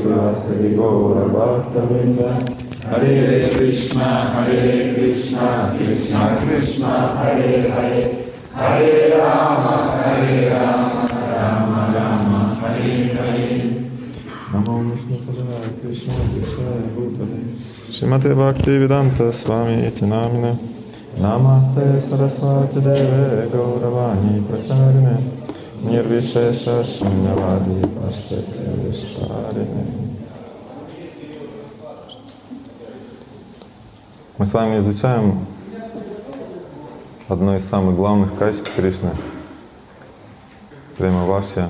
Srivasadi Gaura Bhaktavinda. Hare Krishna, Krishna Krishna, Hare Hare, Hare Rama, Rama Rama, Hare Hare. Namo Vishnu Padaya Krishna Vishaya Bhutale. Shrimate Bhaktivedanta Swami Iti Namine. Namaste Saraswati Deve Gauravani Pracharine. Nirvishesha Shunyavadi Pashteti Vishtarine. Мы с вами изучаем одно из самых главных качеств Кришны. Према Вашья.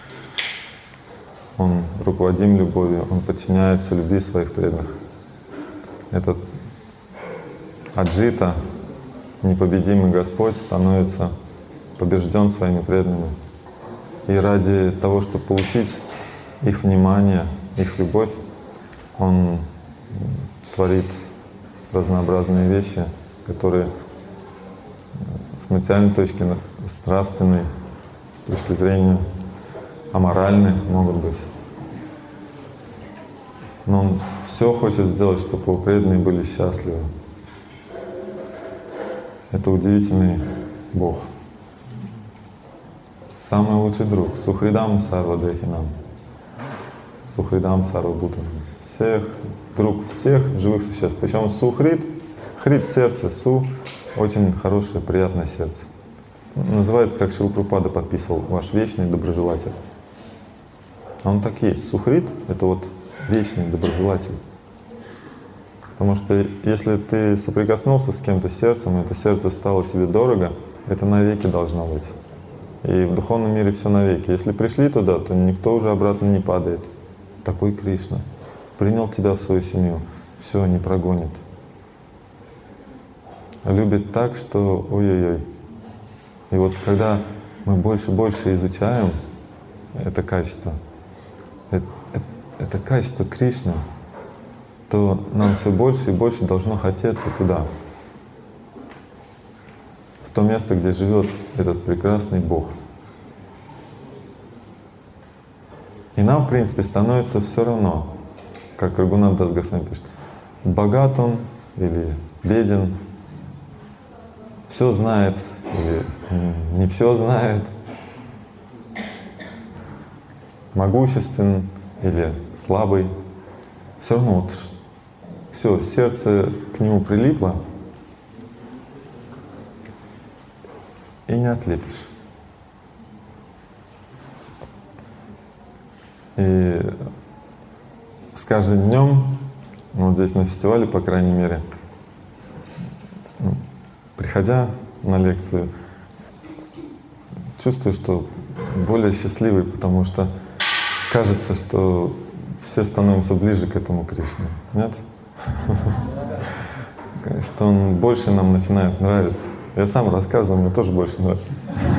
Он руководим любовью, он подчиняется любви своих преданных. Этот Аджита, непобедимый Господь, становится побежден своими преданными. И ради того, чтобы получить их внимание, их любовь, он творит разнообразные вещи, которые с материальной точки, с нравственной точки зрения аморальны могут быть. Но он все хочет сделать, чтобы его преданные были счастливы. Это удивительный Бог. Самый лучший друг. Сухридам Сарвадехинам. Сухридам Сарвабхутанам. Друг всех живых существ. Причем Сухрид, Хрид — сердце, Су — очень хорошее, приятное сердце. Называется, как Шрила Прабхупада подписывал, ваш вечный доброжелатель. А он так и есть. Сухрид — это вот вечный доброжелатель. Потому что если ты соприкоснулся с кем-то сердцем, и это сердце стало тебе дорого, это навеки должно быть. И в духовном мире все навеки. Если пришли туда, то никто уже обратно не падает. Такой Кришна. Принял тебя в свою семью, все, не прогонит. Любит так, что ой-ой-ой. И вот когда мы больше и больше изучаем это качество Кришны, то нам все больше и больше должно хотеться туда, в то место, где живет этот прекрасный Бог. И нам, в принципе, становится все равно, как Рагунат Дас Госвами пишет, богат он или беден, все знает или не все знает, могуществен или слабый, все равно вот все, сердце к нему прилипло и не отлепишь. И с каждым днем, вот здесь на фестивале, по крайней мере, приходя на лекцию, чувствую, что более счастливый, потому что кажется, что все становимся ближе к этому Кришне. Нет? Что он больше нам начинает нравиться. Я сам рассказываю, мне тоже больше нравится.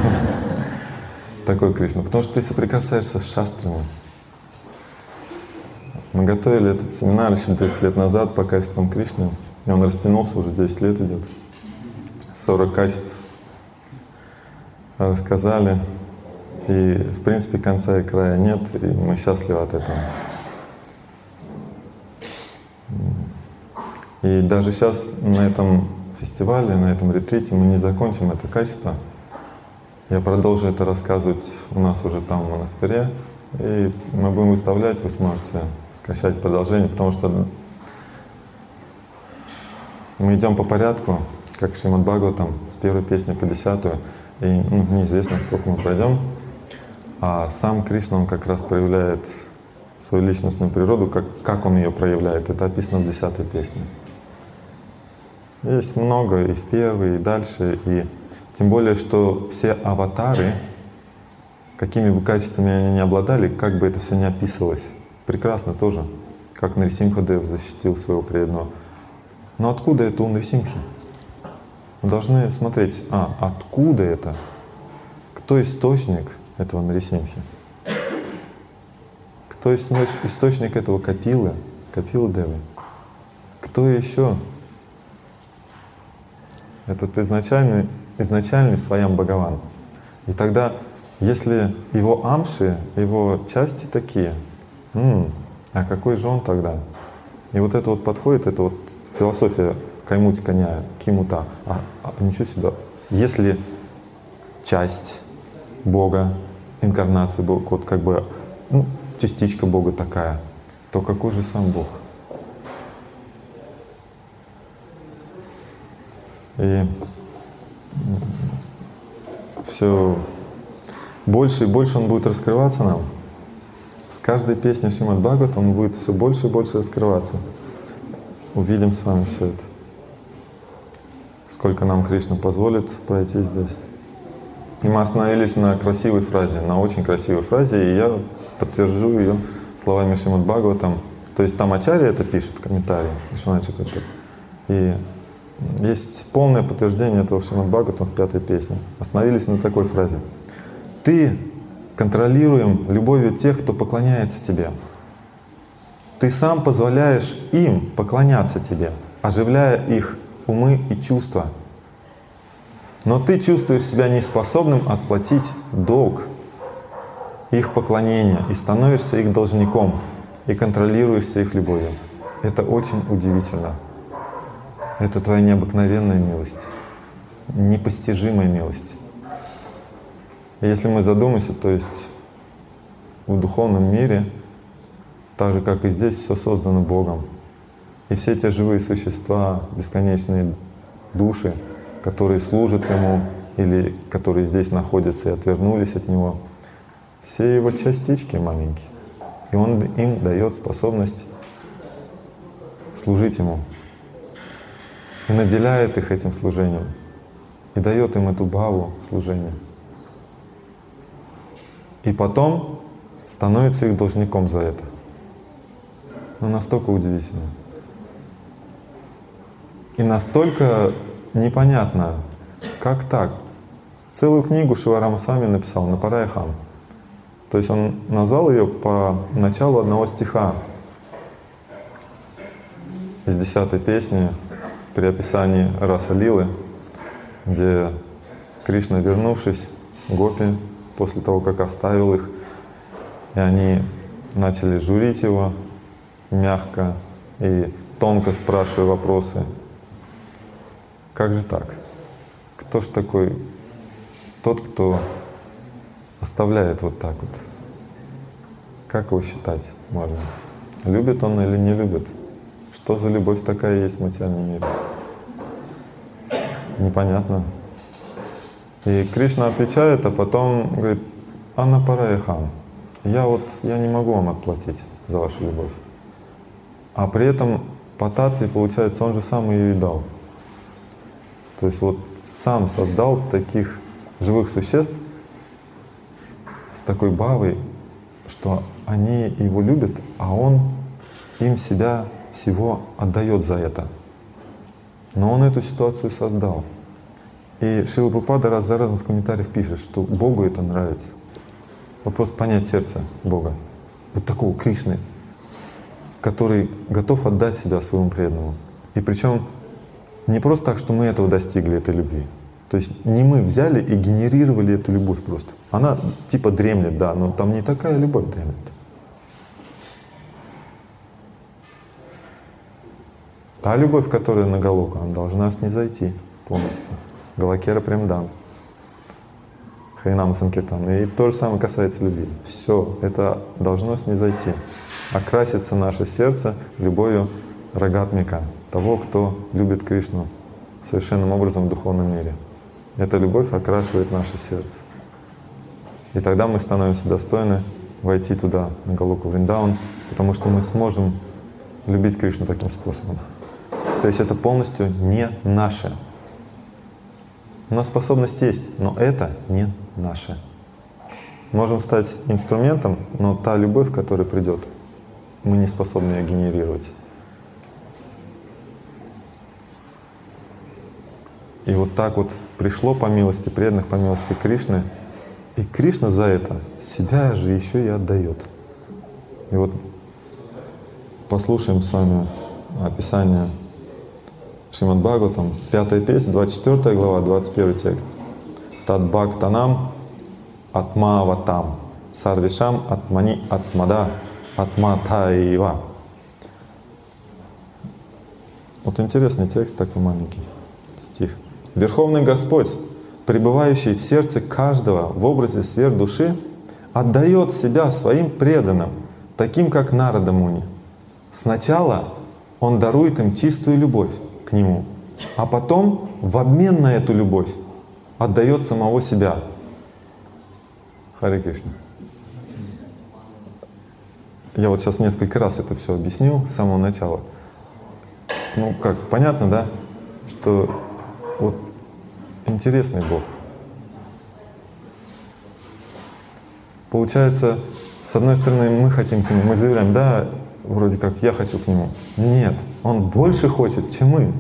Такой Кришна. Потому что ты соприкасаешься с шастрами. Мы готовили этот семинар еще 10 лет назад по качествам Кришны, и он растянулся, уже 10 лет идет. 40 качеств рассказали, и в принципе конца и края нет, и мы счастливы от этого. И даже сейчас на этом фестивале, на этом ретрите мы не закончим это качество. Я продолжу это рассказывать у нас уже там в монастыре, и мы будем выставлять, вы сможете скачать продолжение, потому что мы идем по порядку, как Шримад Бхагаватам, с первой песни по 10-ю, и неизвестно, сколько мы пройдем. А сам Кришна, он как раз проявляет свою личностную природу, как он ее проявляет. Это описано в 10-й песне. Есть много и в первой, и дальше, и тем более, что все аватары, какими бы качествами они ни обладали, как бы это все ни описывалось, прекрасно тоже, как Нарисимха-дев защитил своего преданного. Но откуда это у Нарисимхи? Мы должны смотреть, откуда это? Кто источник этого Нарисимхи? Кто источник этого Капилы, Капила-девы? Кто еще? Этот изначальный Сваям Бхагаван. И тогда, если его амши, его части такие, А какой же он тогда? И вот это вот подходит, это вот философия каймути коня, кимута. Ничего себе. Если часть Бога, инкарнация Бога, вот как бы частичка Бога такая, то какой же сам Бог? И все больше и больше он будет раскрываться нам. С каждой песней Шримад Бхагавата он будет все больше и больше раскрываться. Увидим с вами все это. Сколько нам Кришна позволит пройти здесь. И мы остановились на красивой фразе, на очень красивой фразе, и я подтвержу ее словами Шримад Бхагаватам. То есть там Ачарья это пишет в комментарии, и есть полное подтверждение этого Шримад Бхагаватам в 5-й песне. Остановились на такой фразе. Ты контролируем любовью тех, кто поклоняется тебе. Ты сам позволяешь им поклоняться тебе, оживляя их умы и чувства. Но ты чувствуешь себя неспособным отплатить долг их поклонения и становишься их должником и контролируешься их любовью. Это очень удивительно. Это твоя необыкновенная милость, непостижимая милость. И если мы задумаемся, то есть в духовном мире, так же как и здесь, все создано Богом. И все те живые существа, бесконечные души, которые служат Ему или которые здесь находятся и отвернулись от Него, все Его частички маленькие. И Он им дает способность служить Ему. И наделяет их этим служением. И дает им эту бхаву служения. И потом становится их должником за это. Настолько удивительно. И настолько непонятно, как так. Целую книгу Шрила Рамасвами написал Напарая-хам. То есть он назвал ее по началу одного стиха из 10-й песни при описании Раса Лилы, где Кришна, вернувшись, гопи, после того, как оставил их, и они начали журить его мягко и тонко спрашивая вопросы. Как же так? Кто ж такой тот, кто оставляет вот так вот? Как его считать можно? Любит он или не любит? Что за любовь такая есть в материальном мире? Непонятно. И Кришна отвечает, а потом говорит: Анапарая-хам, я не могу вам отплатить за вашу любовь. А при этом по татве, получается, он же сам ее и дал. То есть вот сам создал таких живых существ с такой бхавой, что они его любят, а он им себя всего отдает за это. Но он эту ситуацию создал. И Шрила Прабхупада раз за разом в комментариях пишет, что Богу это нравится. Вопрос понять сердце Бога. Вот такого Кришны, который готов отдать себя своему преданному. И причем не просто так, что мы этого достигли, этой любви. То есть не мы взяли и генерировали эту любовь просто. Она типа дремлет, да, но там не такая любовь дремлет. Та любовь, которая на Галоку, она должна снизойти полностью. Галакера Премдам, Харинама Санкиртан. И то же самое касается любви. Все это должно снизойти. Окрасится наше сердце любовью рагатмика, того, кто любит Кришну совершенным образом в духовном мире. Эта любовь окрашивает наше сердце. И тогда мы становимся достойны войти туда, на Галоку Вриндаун, потому что мы сможем любить Кришну таким способом. То есть это полностью не наше. У нас способность есть, но это не наше. Можем стать инструментом, но та любовь, которая придет, мы не способны ее генерировать. И вот так вот пришло по милости преданных, по милости Кришны, и Кришна за это себя же еще и отдает. И вот послушаем с вами описание Шримад Бхагаватам, 5-я песня, 24 глава, 21 текст. Тад бхактанам атмаватам сарвишам атмани атмада Атматаева. Вот интересный текст, такой маленький стих. Верховный Господь, пребывающий в сердце каждого в образе сверхдуши, отдает себя своим преданным, таким как Нарада Муни. Сначала Он дарует им чистую любовь к Нему, а потом в обмен на эту любовь отдает самого себя. Харе Кришна. Я вот сейчас несколько раз это все объяснил с самого начала. Ну как, понятно, да? Что вот интересный Бог. Получается, с одной стороны, мы хотим к Нему, мы заявляем, да, вроде как я хочу к Нему. Нет, Он больше хочет, чем мы.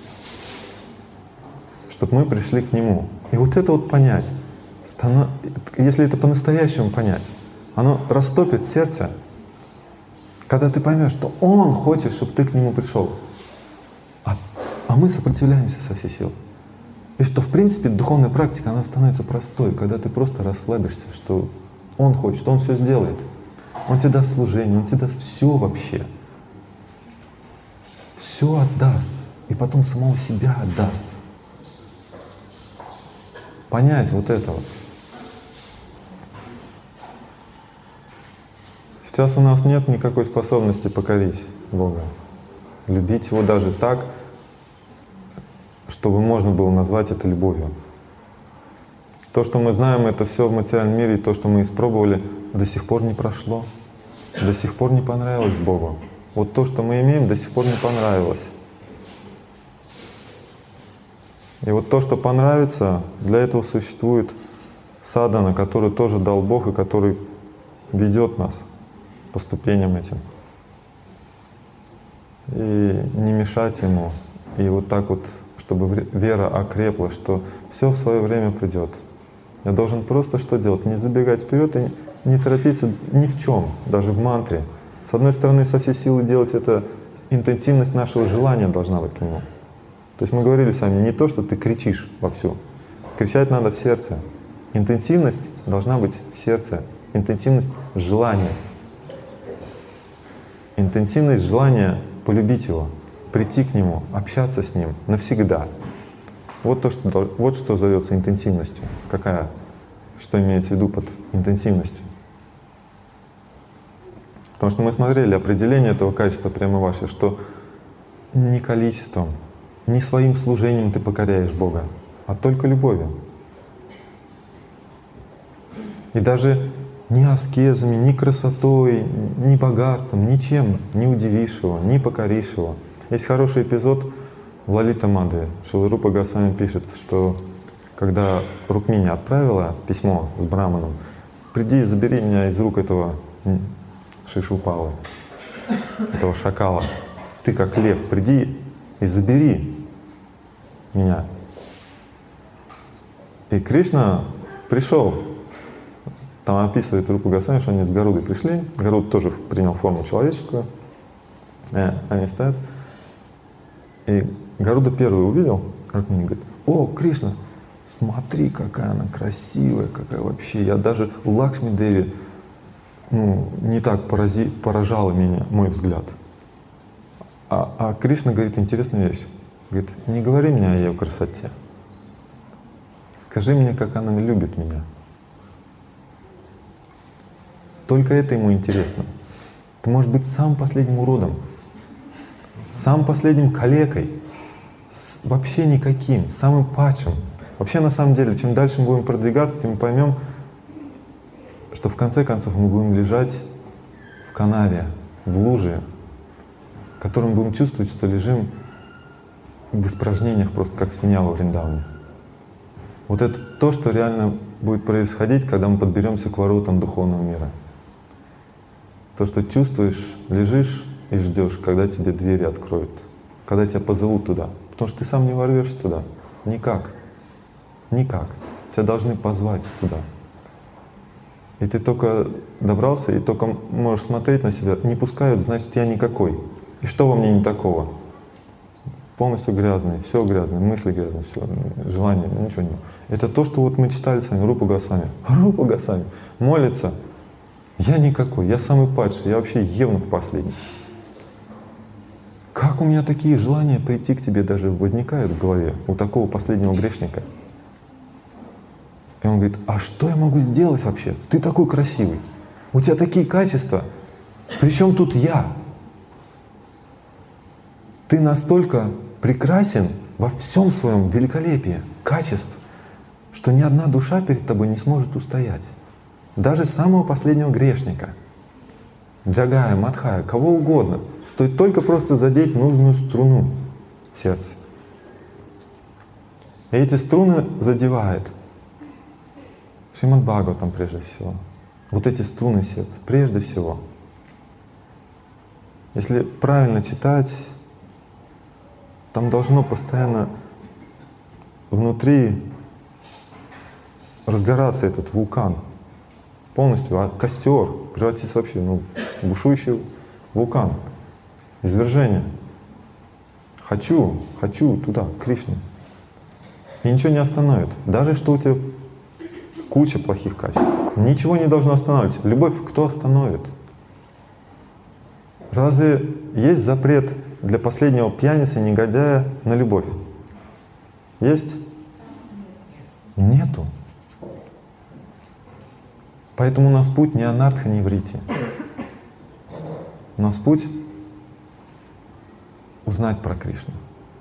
Чтобы мы пришли к Нему. И вот это вот понять, если это по-настоящему понять, оно растопит сердце, когда ты поймешь, что Он хочет, чтобы ты к Нему пришел. А мы сопротивляемся со всей силы. И что, в принципе, духовная практика, она становится простой, когда ты просто расслабишься, что Он хочет, Он все сделает. Он тебе даст служение, Он тебе даст все вообще. Все отдаст. И потом самого себя отдаст. Понять вот это вот. Сейчас у нас нет никакой способности покорить Бога. Любить Его даже так, чтобы можно было назвать это любовью. То, что мы знаем, это все в материальном мире, и то, что мы испробовали, до сих пор не прошло, до сих пор не понравилось Богу. Вот то, что мы имеем, до сих пор не понравилось. И вот то, что понравится, для этого существует садхана, который тоже дал Бог и который ведет нас по ступеням этим. И не мешать Ему, и вот так вот, чтобы вера окрепла, что все в свое время придет. Я должен просто что делать? Не забегать вперед и не торопиться ни в чем, даже в мантре. С одной стороны, со всей силы делать это, интенсивность нашего желания должна быть к Нему. То есть мы говорили с вами, не то, что ты кричишь вовсю. Кричать надо в сердце. Интенсивность должна быть в сердце. Интенсивность желания. Интенсивность желания полюбить Его, прийти к Нему, общаться с Ним навсегда. Вот что зовется интенсивностью. Что имеется в виду под интенсивностью. Потому что мы смотрели определение этого качества прямо ваше, что не количеством, не своим служением ты покоряешь Бога, а только любовью. И даже ни аскезами, ни красотой, ни богатством, ничем не удивишь Его, не покоришь Его. Есть хороший эпизод в Лалита-мандре. Шрила Рупа Госвами пишет, что когда Рукмини отправила письмо с Браманом, приди и забери меня из рук этого Шишупалы, этого шакала. Ты как лев, приди и забери меня. И Кришна пришел. Там описывает Рупа Госвами, что они с Гарудой пришли. Гаруд тоже принял форму человеческую. Они стоят. И Гаруда первый увидел, Рукмини говорит: «О, Кришна, смотри, какая она красивая, какая вообще». Я даже у Лакшми Деви не так поражала меня, мой взгляд. А Кришна говорит интересную вещь. Говорит: не говори мне о ее красоте. Скажи мне, как она любит меня. Только это ему интересно. Ты можешь быть самым последним уродом, самым последним калекой, вообще никаким, самым падшим. Вообще, на самом деле, чем дальше мы будем продвигаться, тем мы поймем, что в конце концов мы будем лежать в канаве, в луже, в котором будем чувствовать, что лежим в испражнениях просто как свинья во Вриндаване. Вот это то, что реально будет происходить, когда мы подберемся к воротам духовного мира. То, что чувствуешь, лежишь и ждешь, когда тебе двери откроют, когда тебя позовут туда. Потому что ты сам не ворвешься туда. Никак. Никак. Тебя должны позвать туда. И ты только добрался, и только можешь смотреть на себя. Не пускают, значит, я никакой. И что во мне не такого? Полностью грязный, все грязное, мысли грязные, все, желания, ничего не. Это то, что вот мы читали с вами, Рупа Госвами. Рупа Госвами молится Я никакой, я самый падший, я вообще евнух последний. Как у меня такие желания прийти к тебе даже возникают в голове у такого последнего грешника? И он говорит, а что я могу сделать вообще? Ты такой красивый, у тебя такие качества, причем тут я? Ты настолько прекрасен во всем своем великолепии, качеств, что ни одна душа перед тобой не сможет устоять. Даже самого последнего грешника, джагая, мадхая, кого угодно, стоит только просто задеть нужную струну в сердце. И эти струны задевает Шримад Бхагаватам прежде всего. Вот эти струны сердца прежде всего. Если правильно читать, там должно постоянно внутри разгораться этот вулкан полностью, а костер превратится вообще в бушующий вулкан, извержение. Хочу туда, к Кришне. И ничего не остановит. Даже что у тебя куча плохих качеств. Ничего не должно останавливать. Любовь кто остановит? Разве есть запрет для последнего пьяницы, негодяя на любовь? Есть? Нету. Поэтому у нас путь не анартха, не врити. У нас путь узнать про Кришну.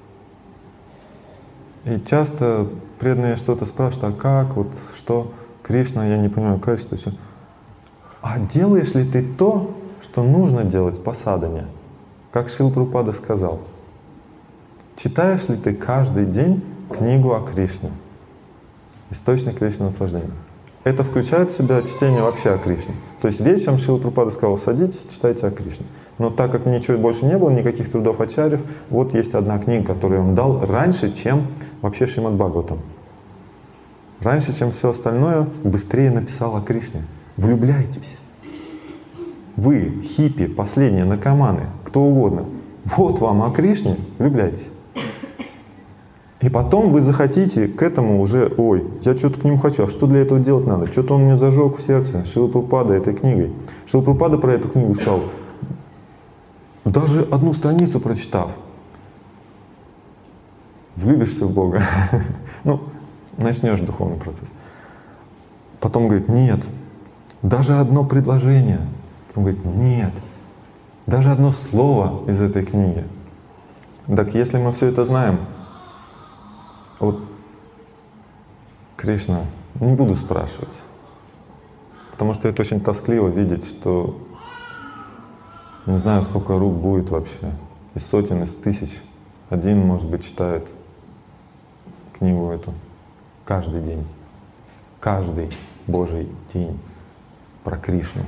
И часто преданные что-то спрашивают, а как, вот что, Кришна, я не понимаю, качество, все. А делаешь ли ты то, что нужно делать по садхане? Как Шрила Прабхупада сказал, читаешь ли ты каждый день книгу о Кришне, источник вечного наслаждения? Это включает в себя чтение вообще о Кришне. То есть вечером Шрила Прабхупада сказал, садитесь, читайте о Кришне. Но так как ничего больше не было, никаких трудов ачарьев, вот есть одна книга, которую он дал раньше, чем вообще Шримад Бхагаватам. Раньше, чем все остальное, быстрее написал о Кришне. Влюбляйтесь. Вы, хиппи, последние, наркоманы, кто угодно. Вот вам о Кришне, влюбляйтесь. И потом вы захотите к этому уже, ой, я что-то к нему хочу, а что для этого делать надо? Что-то он мне зажег в сердце, Шрила Прабхупада этой книгой. Шрила Прабхупада про эту книгу сказал, даже одну страницу прочитав, влюбишься в Бога. Ну, начнешь духовный процесс. Потом говорит, нет, даже одно предложение. Потом говорит, нет, даже одно слово из этой книги. Так если мы все это знаем, вот Кришна, не буду спрашивать, потому что это очень тоскливо видеть, что не знаю, сколько рук будет вообще, из сотен, из тысяч. Один, может быть, читает книгу эту каждый день, каждый Божий день про Кришну.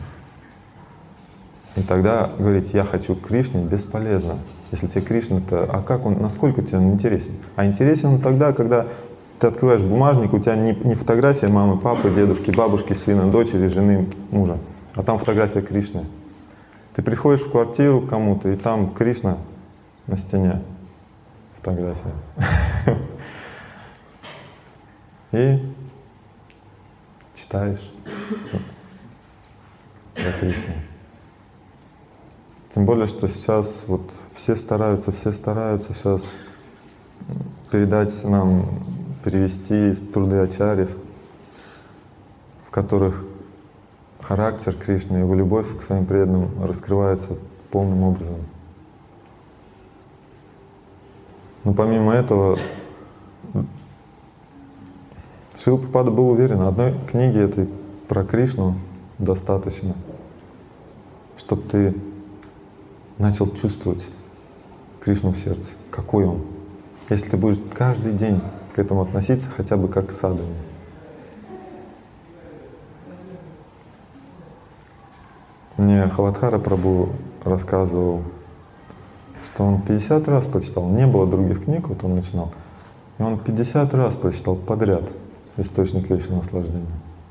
И тогда говорить, я хочу к Кришне, бесполезно. Если тебе Кришна-то, а как он, насколько тебе он интересен? А интересен он тогда, когда ты открываешь бумажник, у тебя не фотография мамы, папы, дедушки, бабушки, сына, дочери, жены, мужа, а там фотография Кришны. Ты приходишь в квартиру к кому-то, и там Кришна на стене, фотография. И читаешь про Кришну. Тем более, что сейчас вот все стараются сейчас передать нам, перевести труды ачарьев, в которых характер Кришны, его любовь к своим преданным раскрывается полным образом. Но помимо этого, Шрила Прабхупада был уверен, одной книги этой про Кришну достаточно, чтобы ты начал чувствовать Кришну в сердце, какой он. Если ты будешь каждый день к этому относиться хотя бы как к садхане. Мне Халадхара Прабху рассказывал, что он 50 раз прочитал, не было других книг, вот он начинал, и он 50 раз прочитал подряд «Источник вечного наслаждения».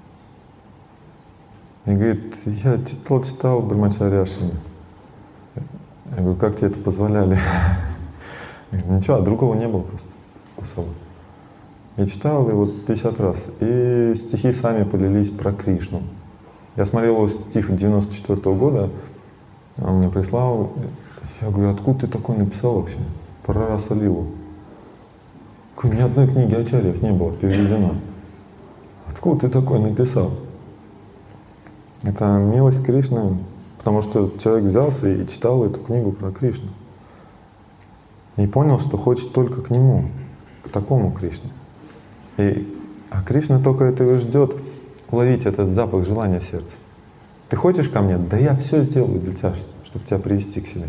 И говорит, я читал Брамачарьяшами. Я говорю, как тебе это позволяли? Говорит, ничего, а другого не было просто особо. Я читал его 50 раз, и стихи сами полились про Кришну. Я смотрел его стих 94-го года, он мне прислал. Я говорю, откуда ты такой написал вообще? Про Раса Лилу. Ни одной книги ачарьев не было переведено. Откуда ты такой написал? Это милость Кришны, потому что человек взялся и читал эту книгу про Кришну. И понял, что хочет только к нему, к такому Кришне. А Кришна только этого и ждет, уловить этот запах желания в сердце. Ты хочешь ко мне? Да я все сделаю для тебя, чтобы тебя привести к себе.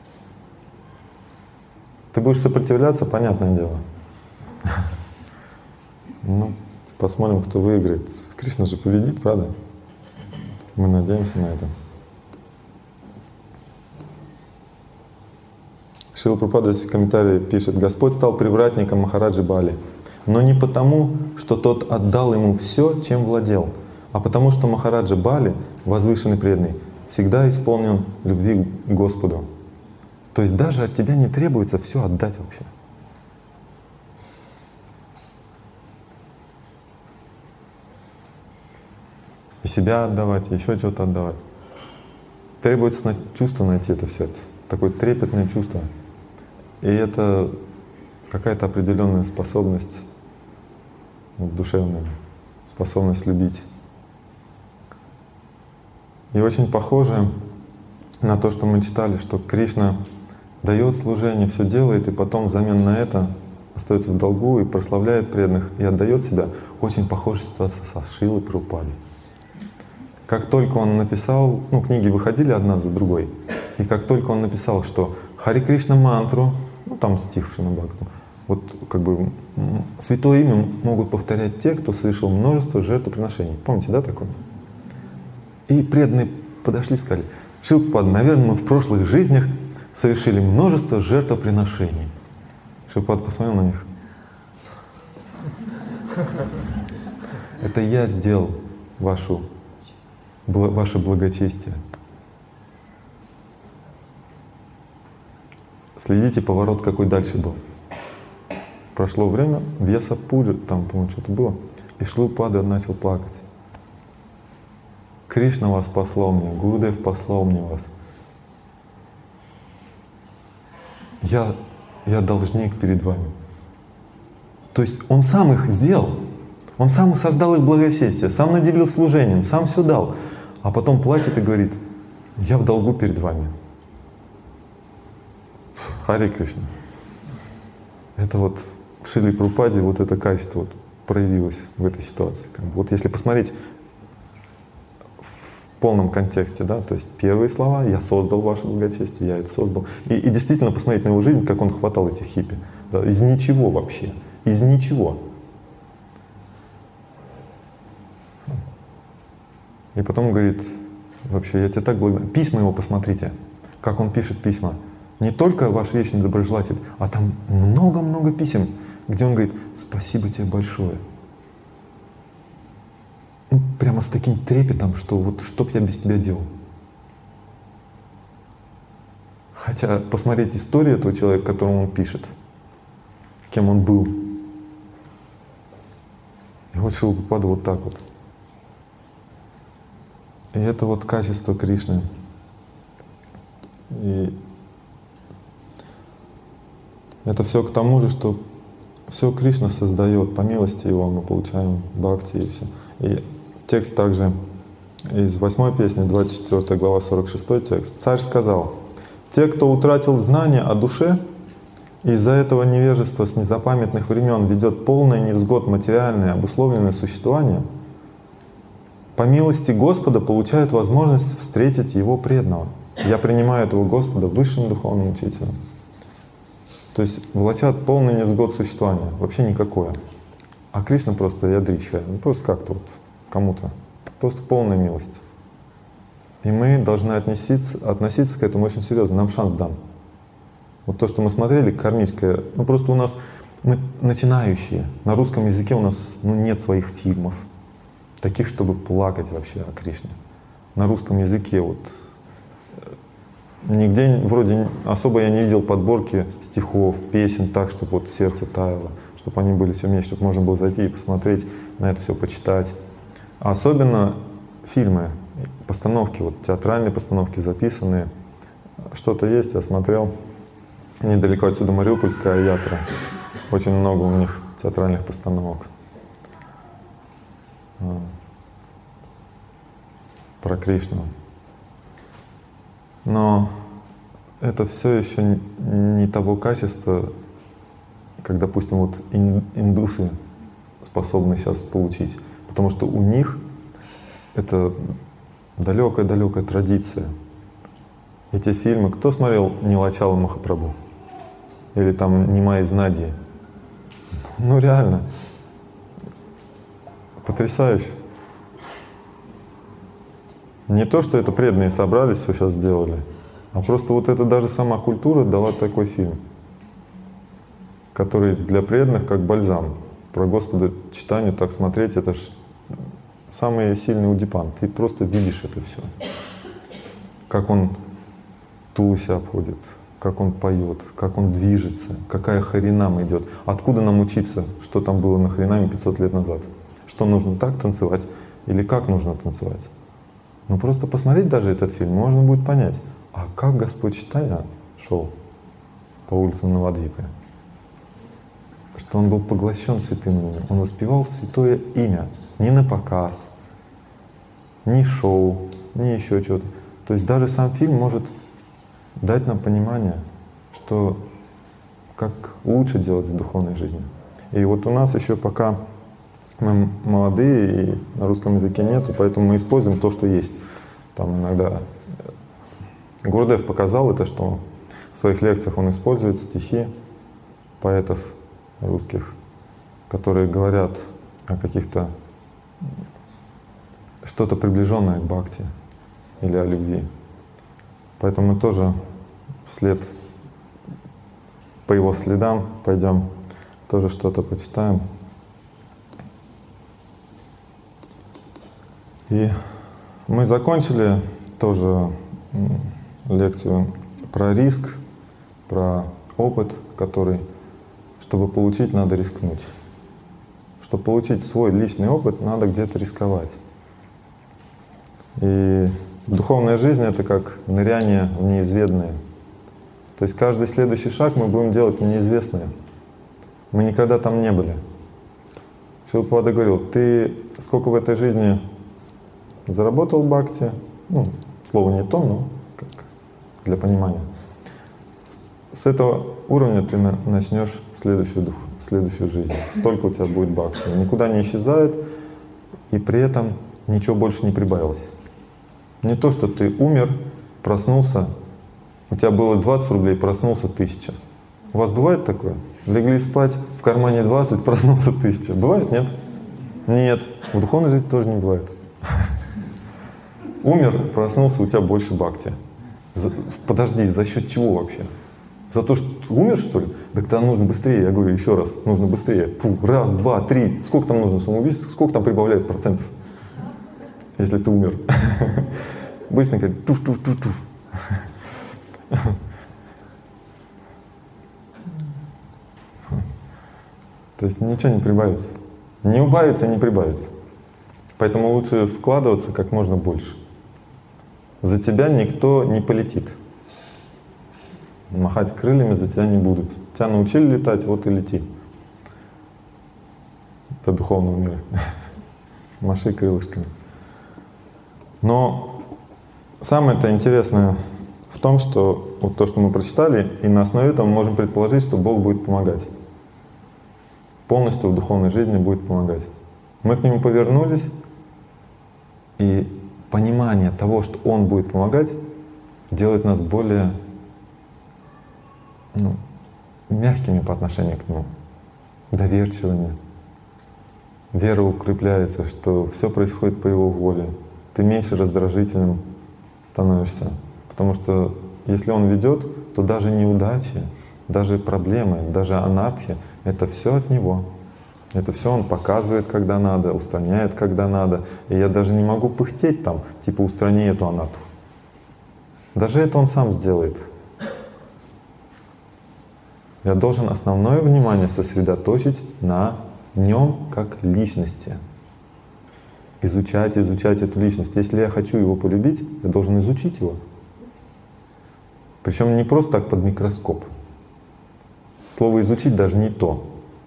Ты будешь сопротивляться, понятное дело. Ну, посмотрим, кто выиграет. Кришна же победит, правда? Мы надеемся на это. Шрила Прабхупада в комментарии пишет: Господь стал привратником Махараджи Бали, но не потому, что тот отдал ему все, чем владел, а потому что Махараджа Бали, возвышенный преданный, всегда исполнен любви к Господу. То есть даже от тебя не требуется все отдать вообще. И себя отдавать, и еще что-то отдавать. Требуется чувство найти это в сердце, такое трепетное чувство. И это какая-то определенная способность, душевная способность любить. И очень похоже на то, что мы читали, что Кришна дает служение, все делает, и потом взамен на это остается в долгу и прославляет преданных, и отдает себя. Очень похожая ситуация со Шрилой Прабхупадой. Как только он написал, книги выходили одна за другой, и как только он написал, что Хари Кришна мантру, там стих в Шримад-Бхагаватам, вот как бы святое имя могут повторять те, кто совершил множество жертвоприношений. Помните, да, такое? И преданные подошли и сказали: Шрила Прабхупада, наверное, мы в прошлых жизнях совершили множество жертвоприношений. Шрила Прабхупада посмотрел на них. Это я сделал ваше благочестие. Следите, поворот какой дальше был. Прошло время, Вьяса Пуджа, там, по-моему, что-то было, и Шрила Прабхупада начал плакать. Кришна вас послал мне, Гурудев послал мне вас. Я должник перед вами. То есть он сам их сделал, он сам создал их благочестие, сам наделил служением, сам все дал, а потом плачет и говорит: я в долгу перед вами. Хари Кришна. Это вот в Шриле Прабхупаде вот это качество вот проявилось в этой ситуации. Вот если посмотреть в полном контексте, да, то есть первые слова: я создал ваше благочестие, я это создал. И действительно посмотреть на его жизнь, как он хватал этих хиппи. Да, из ничего вообще. Из ничего. И потом говорит: вообще, я тебе так благодарен. Письма его посмотрите, как он пишет письма. Не только ваш вечный доброжелатель, а там много-много писем, где он говорит: спасибо тебе большое. Прямо с таким трепетом, что вот что б я без тебя делал. Хотя посмотреть историю этого человека, которому он пишет, кем он был. И вот Шрила Прабхупада вот так вот. И это вот качество Кришны. И это все к тому же, что все Кришна создает, по милости Его мы получаем бхакти и все. И текст также из 8 песни, 24 глава, 46 текст. Царь сказал: те, кто утратил знание о душе, из-за этого невежества с незапамятных времен ведет полное невзгод материальное обусловленное существование, по милости Господа получают возможность встретить Его преданного. Я принимаю этого Господа высшим духовным учителем. То есть влачат полный невзгод существования, вообще никакое. А Кришна просто ядричка, просто как-то вот кому-то, просто полная милость. И мы должны относиться к этому очень серьезно, нам шанс дан. Вот то, что мы смотрели, кармическое, просто у нас, мы начинающие, на русском языке у нас нет своих фильмов, таких, чтобы плакать вообще о Кришне. На русском языке вот нигде вроде особо я не видел подборки стихов, песен так, чтобы вот сердце таяло, чтобы они были все вместе, чтобы можно было зайти и посмотреть на это все, почитать. А особенно фильмы. постановки, вот театральные постановки записанные. Что-то есть, я смотрел. Недалеко отсюда Мариупольская ятра. Очень много у них театральных постановок. Про Кришну. Но это все еще не того качества, как, допустим, вот индусы способны сейчас получить. Потому что у них это далекая-далекая традиция. Эти фильмы, кто смотрел «Нилачала Махапрабху» или там «Нима из Нади»? Ну реально, потрясающе. Не то, что это преданные собрались, все сейчас сделали, а просто вот это даже сама культура дала такой фильм, который для преданных как бальзам. Про Господа читание так смотреть, это ж самый сильный удипан. Ты просто видишь это все. Как он Тулси обходит, как он поет, как он движется, какая харинам идет. Откуда нам учиться, что там было на харинаме 500 лет назад? Что нужно так танцевать или как нужно танцевать? Ну просто посмотреть даже этот фильм, можно будет понять, а как Господь Чайтанья шел по улицам Навадвипы. Что он был поглощен святым именем. Он воспевал святое имя. Не на показ, ни шоу, ни еще чего-то. То есть даже сам фильм может дать нам понимание, что как лучше делать в духовной жизни. И вот у нас еще пока мы молодые и на русском языке нету, поэтому мы используем то, что есть. Там иногда Гурдев показал это, что в своих лекциях он использует стихи поэтов русских, которые говорят о каких-то что-то приближенное к бхакти или о любви. Поэтому мы тоже вслед по его следам пойдем, тоже что-то почитаем. И мы закончили тоже лекцию про риск, про опыт, который, чтобы получить, надо рискнуть. Чтобы получить свой личный опыт, надо где-то рисковать. И духовная жизнь — это как ныряние в неизведанное. То есть каждый следующий шаг мы будем делать в неизвестное. Мы никогда там не были. Шилпада говорил: ты сколько в этой жизни заработал бхакти, ну, слово не то, но как для понимания. С этого уровня ты начнешь следующую жизнь. Столько у тебя будет бхакти. Никуда не исчезает, и при этом ничего больше не прибавилось. Не то, что ты умер, проснулся, у тебя было 20 рублей, проснулся 1000. У вас бывает такое? Легли спать, в кармане 20, проснулся 1000. Бывает, нет? Нет. В духовной жизни тоже не бывает. Умер, проснулся, у тебя больше бхакти. Подожди, за счет чего вообще? За то, что ты умер, что ли? Так тогда нужно быстрее. Я говорю еще раз, нужно быстрее. Фу, раз, два, три. Сколько там нужно самоубийств? Сколько там прибавляет процентов, если ты умер? Быстренько туш-туш-туш-туш. То есть ничего не прибавится. Не убавится, не прибавится. Поэтому лучше вкладываться как можно больше. За тебя никто не полетит. Махать крыльями за тебя не будут. Тебя научили летать, вот и лети. По духовному миру. Маши крылышками. Но самое-то интересное в том, что вот то, что мы прочитали, и на основе этого мы можем предположить, что Бог будет помогать. Полностью в духовной жизни будет помогать. Мы к Нему повернулись, и понимание того, что Он будет помогать, делает нас более мягкими по отношению к Нему, доверчивыми. Вера укрепляется, что все происходит по Его воле. Ты меньше раздражительным становишься. Потому что если Он ведет, то даже неудачи, даже проблемы, даже анархия — это все от Него. Это все Он показывает, когда надо, устраняет, когда надо. И я даже не могу пыхтеть там, типа устрани эту анату. Даже это Он сам сделает. Я должен основное внимание сосредоточить на Нем как личности. И изучать эту личность. Если я хочу его полюбить, я должен изучить его. Причем не просто так под микроскоп. Слово «изучить» даже не то,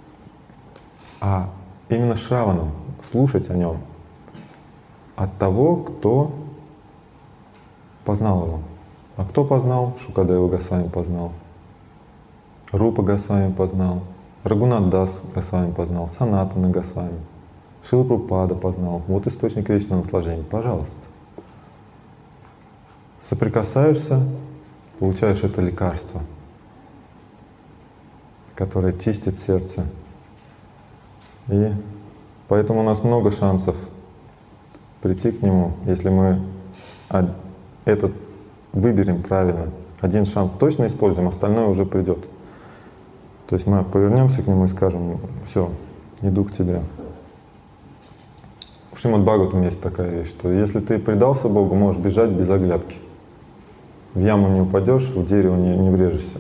а именно шраванам, слушать о нем от того, кто познал его. А кто познал? Шукадева Госвами познал, Рупа Госвами познал, Рагунат Дас Госвами познал, Санатана Госвами, Шрила Прабхупада познал. Вот источник вечного наслаждения. Пожалуйста. Соприкасаешься, получаешь это лекарство, которое чистит сердце. И поэтому у нас много шансов прийти к Нему, если мы этот выберем правильно. Один шанс точно используем, остальное уже придет. То есть мы повернемся к Нему и скажем: все, иду к Тебе. В Шримад Бхагаватам есть такая вещь, что если ты предался Богу, можешь бежать без оглядки. В яму не упадешь, в дерево не врежешься.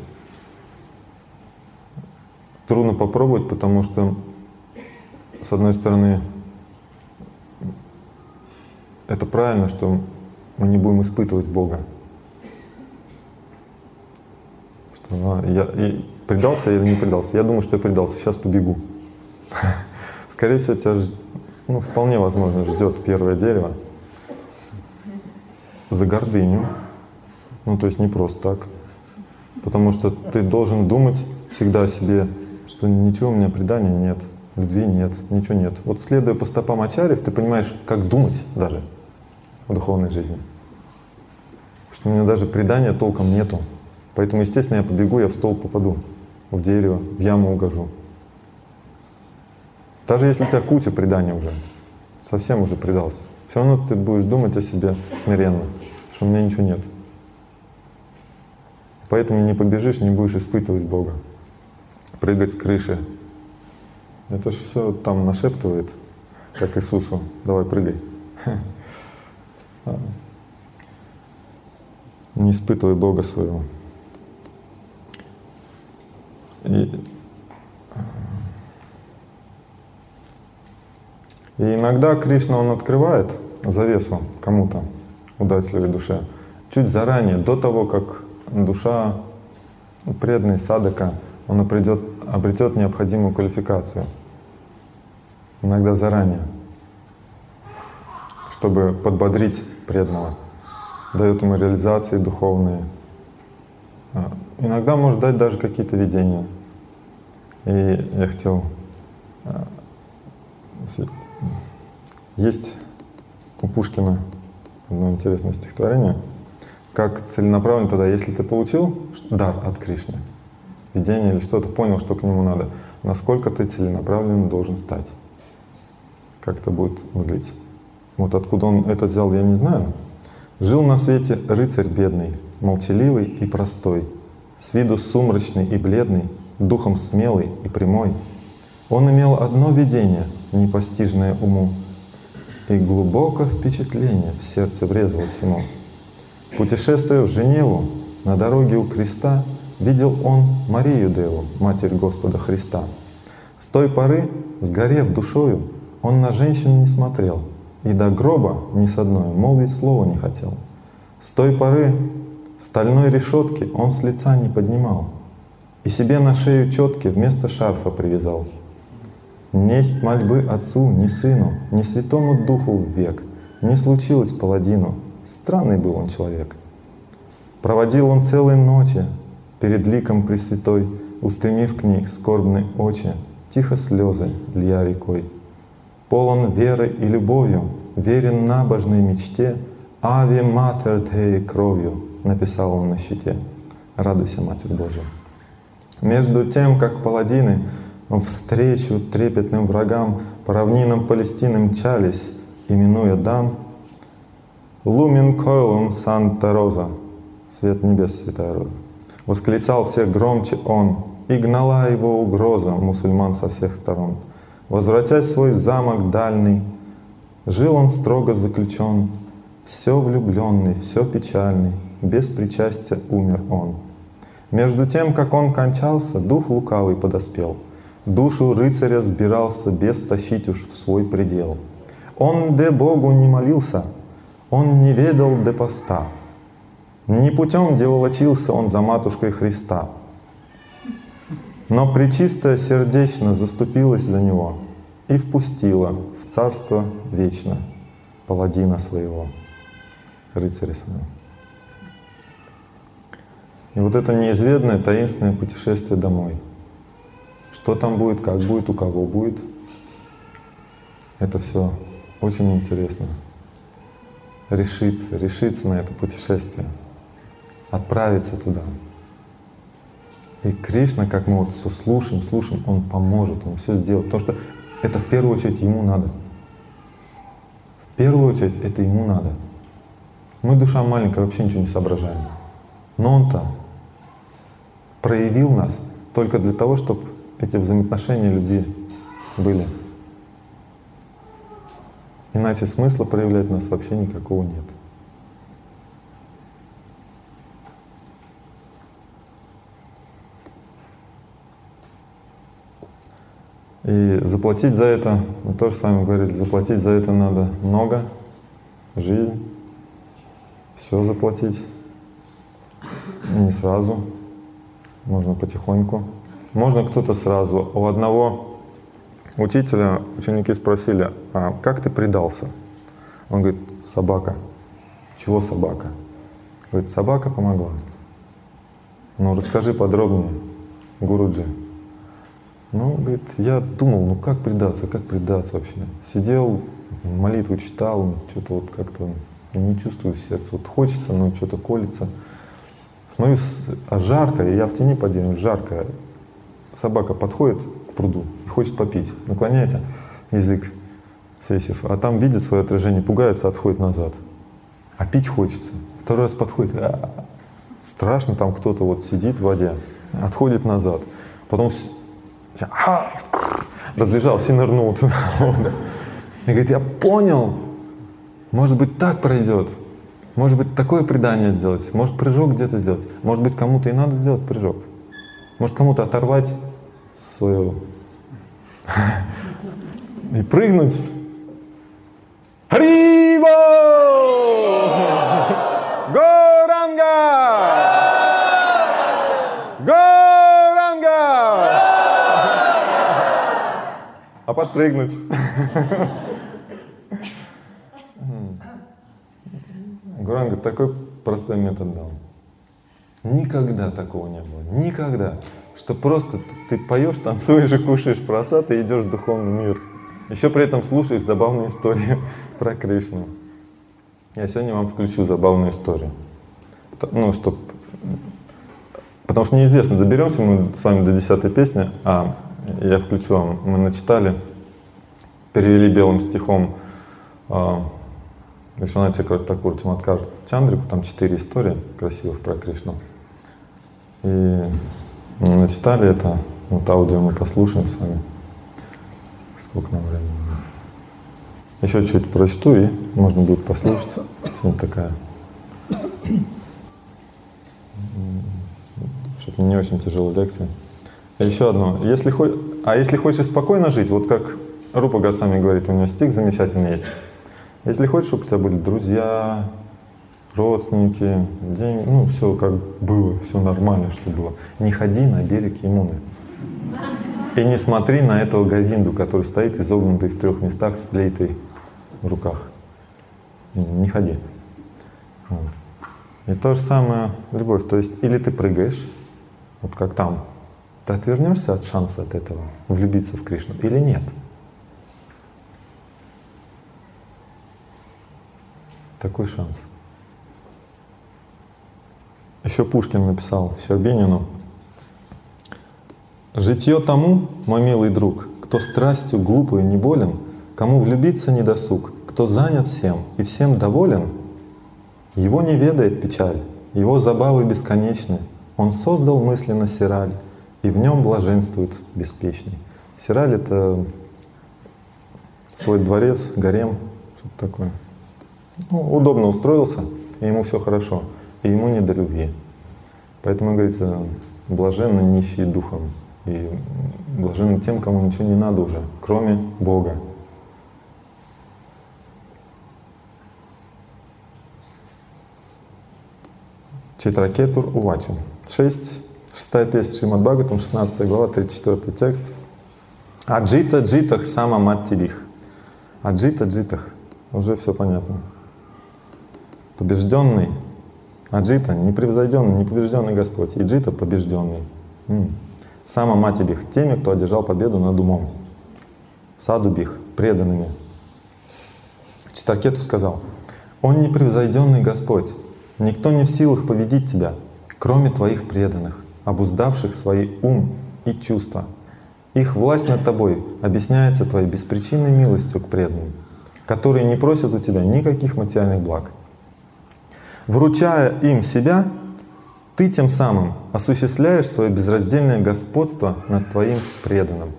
Трудно попробовать, потому что, с одной стороны, это правильно, что мы не будем испытывать Бога. Что я предался или не предался? Я думаю, что я предался, сейчас побегу. Скорее всего, тебя вполне возможно ждет первое дерево за гордыню. То есть не просто так. Потому что ты должен думать всегда о себе, что ничего у меня предания нет, любви нет, ничего нет. Вот следуя по стопам ачарьев, ты понимаешь, как думать даже в духовной жизни. Что у меня даже предания толком нету. Поэтому, естественно, я побегу, я в столб попаду, в дерево, в яму угожу. Даже если у тебя куча преданий уже, совсем уже предался, все равно ты будешь думать о себе смиренно, что у меня ничего нет. Поэтому не побежишь, не будешь испытывать Бога. Прыгать с крыши. Это же все там нашептывает, как Иисусу: давай прыгай. Не испытывай Бога своего. И иногда Кришна, Он открывает завесу кому-то, удачливой душе, чуть заранее, до того, как душа, преданный садака, он обретет необходимую квалификацию. Иногда заранее, чтобы подбодрить преданного. Дает ему реализации духовные. Иногда может дать даже какие-то видения. И я хотел... Есть у Пушкина одно интересное стихотворение. Как целенаправленно тогда, если ты получил дар от Кришны, видение или что-то, понял, что к нему надо, насколько ты целенаправленно должен стать. Как это будет выглядеть. Вот откуда он это взял, я не знаю. Жил на свете рыцарь бедный, молчаливый и простой, с виду сумрачный и бледный, духом смелый и прямой. Он имел одно видение, непостижное уму, и глубоко впечатление в сердце врезалось ему. Путешествуя в Женеву, на дороге у креста, видел он Марию Деву, Матерь Господа Христа. С той поры, сгорев душою, он на женщин не смотрел, и до гроба ни с одной молвить слова не хотел. С той поры стальной решетки он с лица не поднимал, и себе на шею четки вместо шарфа привязал. Несть мольбы отцу, ни сыну, ни святому духу в век не случилось паладину. Странный был он человек. Проводил он целые ночи перед ликом Пресвятой, устремив к ней скорбные очи, тихо слезы лья рекой. Полон веры и любовью, верен набожной мечте, «Ави Матер Дей» кровью написал он на щите. Радуйся, Матерь Божия. Между тем, как паладины встречу трепетным врагам по равнинам Палестины мчались, именуя дам, «Лумен койлум Санта Роза», свет небес, святая роза, восклицал всех громче он, и гнала его угроза мусульман со всех сторон. Возвратясь в свой замок дальний, жил он строго заключен, все влюбленный, все печальный, без причастия умер он. Между тем, как он кончался, дух лукавый подоспел, душу рыцаря сбирался бес тащить уж в свой предел. Он де Богу не молился, он не ведал де поста. Не путем, где волочился он за матушкой Христа. Но Пречистая сердечно заступилась за него и впустила в царство вечно паладина своего, рыцаря своего. И вот это неизведанное, таинственное путешествие домой. Что там будет, как будет, у кого будет. Это все очень интересно. Решиться на это путешествие. Отправиться туда. И Кришна, как мы вот все слушаем, Он поможет, Он все сделает. Потому что это в первую очередь Ему надо. В первую очередь это Ему надо. Мы душа маленькая, вообще ничего не соображаем. Но Он-то проявил нас только для того, чтобы эти взаимоотношения любви были. Иначе смысла проявлять нас вообще никакого нет. И заплатить за это, мы тоже с вами говорили, заплатить за это надо много, жизнь, все заплатить, не сразу, можно потихоньку. Можно кто-то сразу. У одного учителя ученики спросили: а как ты предался? Он говорит: собака. Чего собака? Говорит: собака помогла. Ну расскажи подробнее, Гуруджи. Ну, говорит, я думал, ну как предаться вообще? Сидел, молитву читал, что-то вот как-то не чувствую в сердце. Вот хочется, но что-то колется. Смотрю, а жарко, и я в тени под деревом, жарко. Собака подходит к пруду и хочет попить. Наклоняется, язык свесив, а там видит свое отражение, пугается, отходит назад. А пить хочется. Второй раз подходит, страшно, там кто-то вот сидит в воде, отходит назад. Потом разбежался и нырнул туда. И говорит: я понял, может быть так пройдет, может быть такое предание сделать, может прыжок где-то сделать, может быть кому-то и надо сделать прыжок, может кому-то оторвать свое и прыгнуть. Харибо! Горанга! Горанга! А подпрыгнуть. Гуранга такой простой метод дал. Никогда такого не было. Никогда. Что просто ты поешь, танцуешь и кушаешь прасад и идешь в духовный мир. Еще при этом слушаешь забавные истории про Кришну. Я сегодня вам включу забавную историю. Ну, потому что неизвестно, доберемся мы с вами до 10-й песни, а я включу вам. Мы начитали, перевели белым стихом Вишванат Чакравартакур Чаматкар Чандрику, там 4 истории красивых про Кришну. И начитали это, вот аудио мы послушаем с вами. Сколько нам времени? Еще чуть прочту, и можно будет послушать. Сегодня такая, чтобы не очень тяжелая лекция. И еще одно. Если хочешь спокойно жить, вот как Рупа Госвами говорит, у него стих замечательный есть. Если хочешь, чтобы у тебя были друзья, родственники, деньги, ну все как было, все нормально, что было. Не ходи на берег Ямуны. И не смотри на этого Говинду, который стоит изогнутый в 3 местах с флейтой в руках. Не ходи. И то же самое любовь. То есть или ты прыгаешь, вот как там, ты отвернешься от шанса от этого, влюбиться в Кришну, или нет. Такой шанс. Еще Пушкин написал Щербинину: «Житье тому, мой милый друг, кто страстью глупой не болен, кому влюбиться не досуг, кто занят всем и всем доволен, его не ведает печаль, его забавы бесконечны, он создал мысленно сираль, и в нем блаженствует беспечный». Сираль — это свой дворец, гарем, что-то такое. Ну, удобно устроился, и ему все хорошо, и ему не до любви. Поэтому говорится: блаженны нищие духом, и блаженны тем, кому ничего не надо уже, кроме Бога. Читракетур Увача. 6-я песня Шримад Бхагаватам, 16 глава, 34 текст. Аджита джитах сама маттибих. Аджита джитах. Уже все понятно. Побежденный. Аджита — непревзойденный, непобежденный Господь. И джита — побежденный. Сама матибих — теми, кто одержал победу над умом. Садубих — преданными. Читракету сказал: «Он непревзойденный Господь. Никто не в силах победить тебя, кроме твоих преданных, обуздавших свои ум и чувства. Их власть над тобой объясняется твоей беспричинной милостью к преданным, которые не просят у тебя никаких материальных благ. Вручая им себя, ты тем самым осуществляешь свое безраздельное господство над твоим преданным».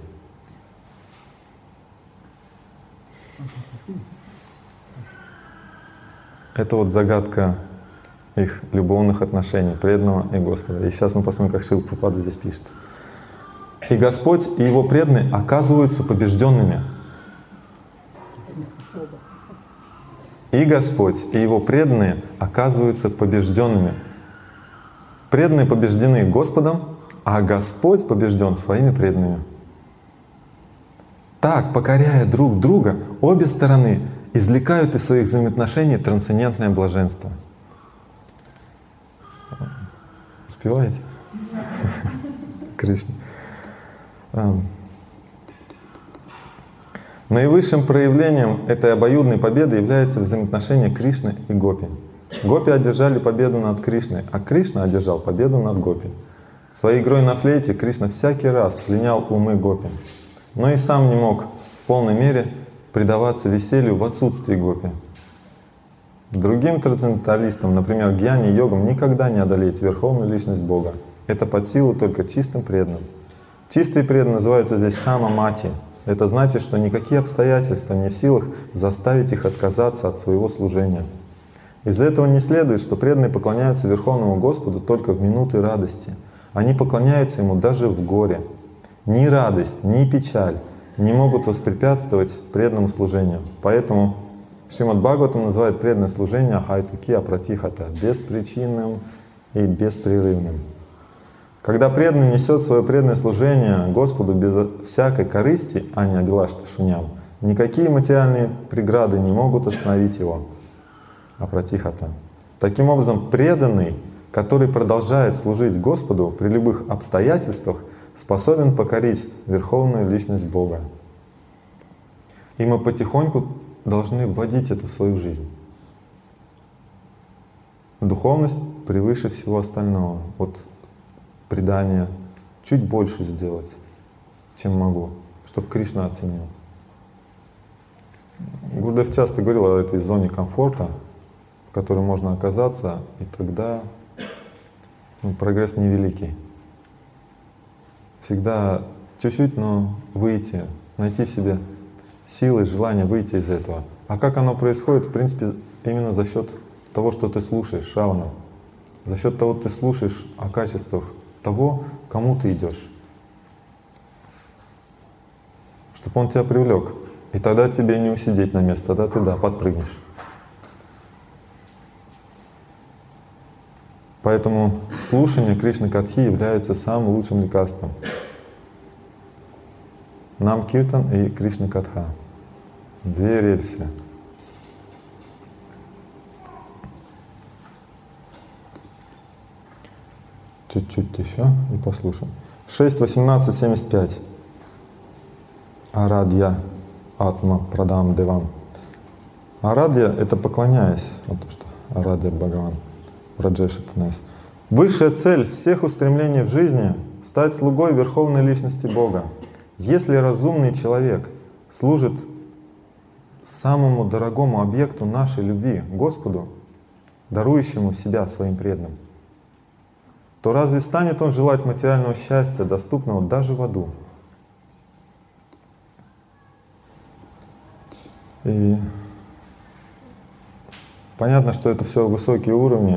Это вот загадка их любовных отношений, преданного и Господа. И сейчас мы посмотрим, как Шрила Прабхупада здесь пишет. «И Господь, и Его преданные оказываются побежденными». И Господь, и Его преданные оказываются побежденными. Преданные побеждены Господом, а Господь побежден своими преданными. Так, покоряя друг друга, обе стороны извлекают из своих взаимоотношений трансцендентное блаженство. Успеваете? Кришна. Наивысшим проявлением этой обоюдной победы является взаимоотношение Кришны и Гопи. Гопи одержали победу над Кришной, а Кришна одержал победу над Гопи. Своей игрой на флейте Кришна всякий раз пленял умы Гопи, но и сам не мог в полной мере предаваться веселью в отсутствии Гопи. Другим трансценденталистам, например, гьяни и йогам, никогда не одолеть верховную личность Бога. Это под силу только чистым преданным. Чистые преданные называются здесь сама-мати. Это значит, что никакие обстоятельства не в силах заставить их отказаться от своего служения. Из-за этого не следует, что преданные поклоняются Верховному Господу только в минуты радости. Они поклоняются Ему даже в горе. Ни радость, ни печаль не могут воспрепятствовать преданному служению. Поэтому Шримад Бхагаватам называет преданное служение ахайтуки апратихата — беспричинным и беспрерывным. Когда преданный несет свое преданное служение Господу без всякой корысти, а не абилашта шуням, никакие материальные преграды не могут остановить его. Апратихата. Таким образом, преданный, который продолжает служить Господу при любых обстоятельствах, способен покорить Верховную Личность Бога. И мы потихоньку должны вводить это в свою жизнь. Духовность превыше всего остального. Вот предание чуть больше сделать, чем могу, чтобы Кришна оценил. Гурдев часто говорил о этой зоне комфорта, в которой можно оказаться, и тогда прогресс невеликий. Всегда чуть-чуть, но выйти, найти в себе силы, желание выйти из этого. А как оно происходит, в принципе, именно за счет того, что ты слушаешь, Шравана. За счет того, что ты слушаешь о качествах того, кому ты идешь. Чтобы он тебя привлек. И тогда тебе не усидеть на месте, тогда ты, подпрыгнешь. Поэтому слушание Кришны Катхи является самым лучшим лекарством. Нам Киртан и Кришна Катха. Две рельсы. Чуть-чуть еще и послушаем. 6.18.75. Арадья Атма Прадам Девам. Арадья — это поклоняясь. Вот то, что Арадья Бхагаван. Раджешатанас. Высшая цель всех устремлений в жизни — стать слугой Верховной Личности Бога. Если разумный человек служит самому дорогому объекту нашей любви, Господу, дарующему себя своим преданным, то разве станет он желать материального счастья, доступного даже в аду? И понятно, что это все высокие уровни,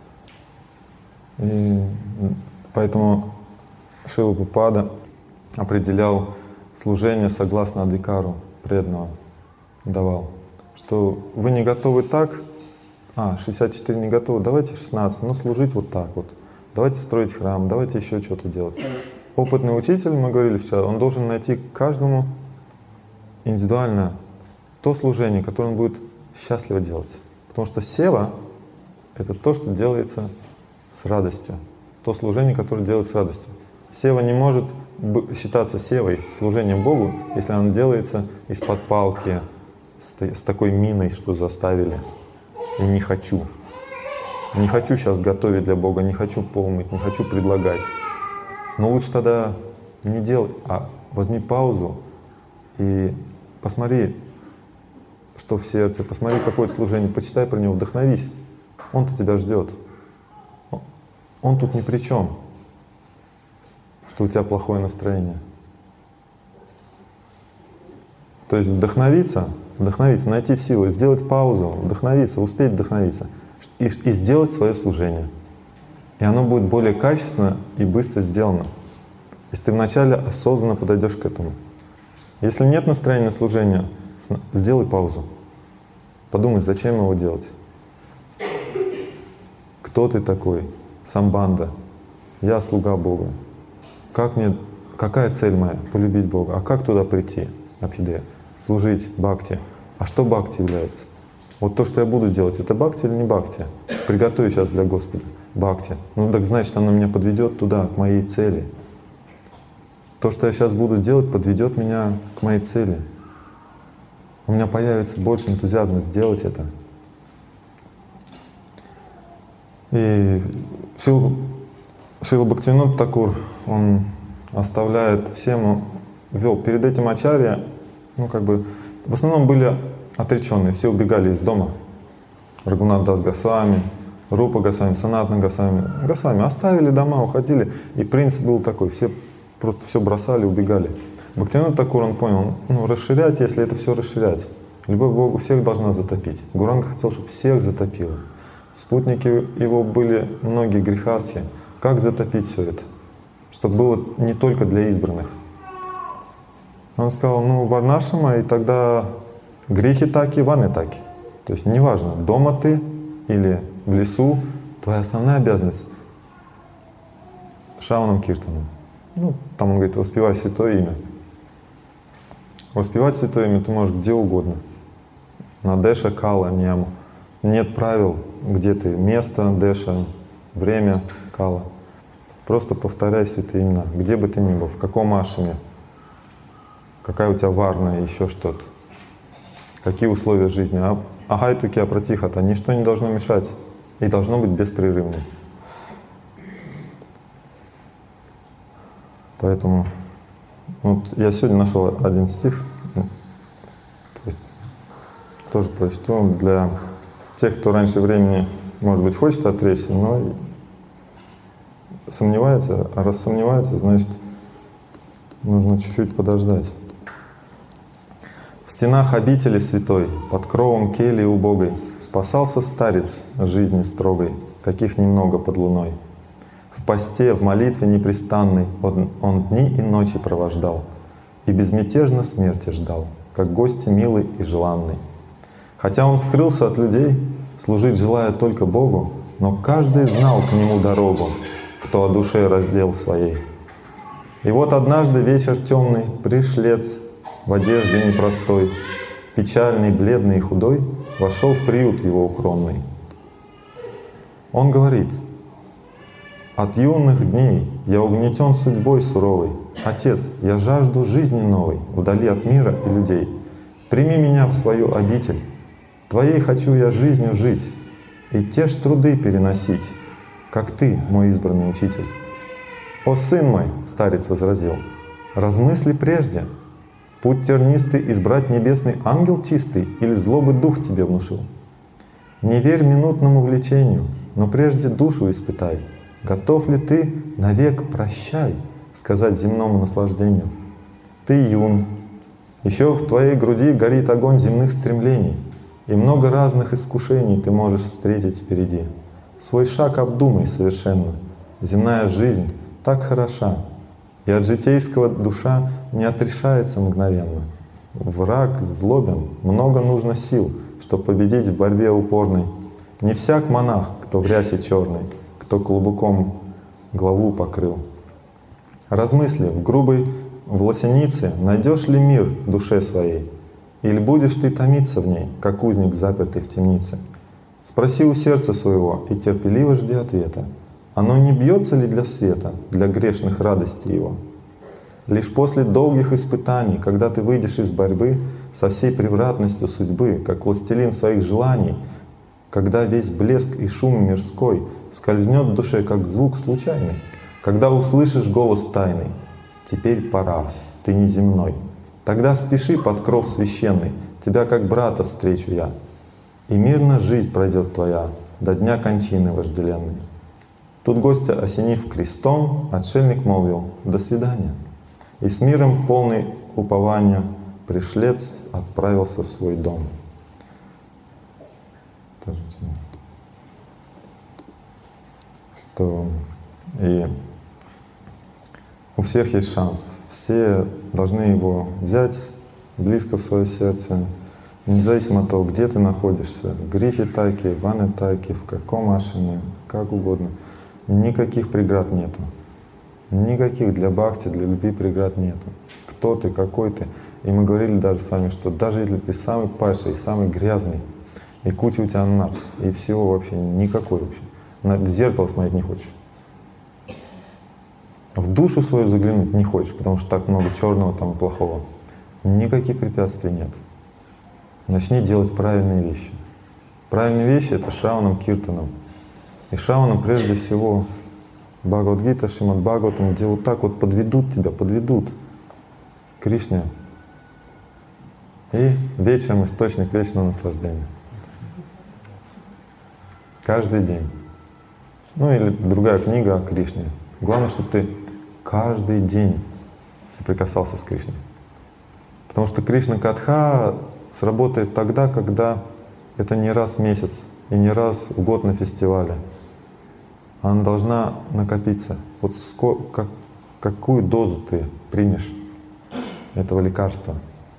и поэтому Шрила Прабхупада определял служение согласно Адхикару преданного, давал, что вы не готовы так 64 не готовы, давайте 16, но служить вот так вот. Давайте строить храм, давайте еще что-то делать. Опытный учитель, мы говорили вчера, он должен найти каждому индивидуально то служение, которое он будет счастливо делать. Потому что сева — это то, что делается с радостью. То служение, которое делается с радостью. Сева не может считаться севой, служением Богу, если оно делается из-под палки, с такой миной, что заставили. И не хочу. Не хочу сейчас готовить для Бога, не хочу пол мыть, не хочу предлагать. Но лучше тогда не делай, а возьми паузу и посмотри, что в сердце, посмотри какое-то служение, почитай про него, вдохновись. Он-то тебя ждет. Он тут ни при чем, что у тебя плохое настроение. То есть вдохновиться, найти силы, сделать паузу, вдохновиться, успеть вдохновиться и сделать свое служение. И оно будет более качественно и быстро сделано, если ты вначале осознанно подойдешь к этому. Если нет настроения на служение, сделай паузу. Подумай, зачем его делать. Кто ты такой? Самбанда. Я слуга Бога. Какая цель моя? Полюбить Бога. А как туда прийти? Абхидея. Служить бхакти. А что бхакти является? Вот то, что я буду делать, это бхакти или не бхакти? Приготовлю сейчас для Господа бхакти. Ну так значит, оно меня подведет туда, к моей цели. То, что я сейчас буду делать, подведет меня к моей цели. У меня появится больше энтузиазма сделать это. И Шрила Бхактивинода Такур, он оставляет всем, вел перед этим ачарья, в основном были отреченные, все убегали из дома. Рагунат Дас Госвами, Рупа Госвами, Санатана Госвами оставили дома, уходили. И принцип был такой, все просто все бросали, убегали. Бхактивинода Такур, он понял, расширять, если это все расширять. Любовь к Богу всех должна затопить. Гуранга хотел, чтобы всех затопило. Спутники его были многие грехаси. Как затопить все это? Чтобы было не только для избранных. Он сказал, варнашама, и тогда грехи таки, ваны таки. То есть неважно, дома ты или в лесу, твоя основная обязанность — шаванам киртаном. Там он говорит, воспевай святое имя. Воспевать святое имя ты можешь где угодно. На Деша, Кала, Ньяму. Нет правил, где ты, место Деша, время Кала. Просто повторяй святые имена, где бы ты ни был, в каком ашраме, какая у тебя варна, еще что-то, какие условия жизни. Агайтуки апратихата, ничто не должно мешать и должно быть беспрерывным. Поэтому я сегодня нашел один стих, тоже прочту для тех, кто раньше времени, может быть, хочет отречься, но сомневается, а раз сомневается, значит, нужно чуть-чуть подождать. В стенах обители святой, под кровом кельи убогой, спасался старец жизни строгой, каких немного под луной. В посте, в молитве непрестанной он дни и ночи провождал и безмятежно смерти ждал, как гость милый и желанный. Хотя он скрылся от людей, служить желая только Богу, но каждый знал к нему дорогу, кто о душе раздел своей. И вот однажды вечер темный, пришлец в одежде непростой, печальный, бледный и худой, вошел в приют его укромный. Он говорит: «От юных дней я угнетен судьбой суровой. Отец, я жажду жизни новой, вдали от мира и людей. Прими меня в свою обитель. Твоей хочу я жизнью жить и те ж труды переносить, как ты, мой избранный учитель». «О, сын мой, — старец возразил, — размысли прежде, путь тернистый избрать небесный ангел чистый или злобы дух тебе внушил. Не верь минутному влечению, но прежде душу испытай. Готов ли ты навек прощай сказать земному наслаждению? Ты юн, еще в твоей груди горит огонь земных стремлений, и много разных искушений ты можешь встретить впереди. Свой шаг обдумай совершенно. Земная жизнь так хороша, и от житейского душа не отрешается мгновенно. Враг злобен, много нужно сил, чтобы победить в борьбе упорной. Не всяк монах, кто в рясе черной, кто клубуком главу покрыл. Размысли, в грубой власенице найдешь ли мир душе своей, или будешь ты томиться в ней, как узник, запертый в темнице? Спроси у сердца своего и терпеливо жди ответа. Оно не бьется ли для света, для грешных радостей его? Лишь после долгих испытаний, когда ты выйдешь из борьбы со всей превратностью судьбы, как властелин своих желаний, когда весь блеск и шум мирской скользнет в душе, как звук случайный, когда услышишь голос тайный: «Теперь пора, ты неземной», тогда спеши под кров священный, тебя как брата встречу я, и мирно жизнь пройдет твоя до дня кончины вожделенной. Тут гостя осенив крестом, отшельник молвил: «До свидания». И с миром полный упования пришлец отправился в свой дом. Что и у всех есть шанс, все должны его взять близко в свое сердце, независимо от того, где ты находишься, в Грифе Тайки, в Ване Тайки, в каком ашраме, как угодно. Никаких преград нету. Никаких для бхакти, для любви преград нету. Кто ты, какой ты. И мы говорили даже с вами, что даже если ты самый падший, самый грязный, и куча у тебя нар, и всего вообще никакой вообще. В зеркало смотреть не хочешь. В душу свою заглянуть не хочешь, потому что так много черного там и плохого. Никаких препятствий нет. Начни делать правильные вещи. Правильные вещи — это Шраванам Киртанам. И Шраванам прежде всего Бхагавад-гита, Шримад Бхагаватам, где вот так вот подведут тебя, подведут к Кришне. И вечером источник вечного наслаждения. Каждый день. Ну или другая книга о Кришне. Главное, чтобы ты каждый день соприкасался с Кришной. Потому что Кришна Катха сработает тогда, когда это не раз в месяц и не раз в год на фестивале. Она должна накопиться. Вот какую дозу ты примешь этого лекарства.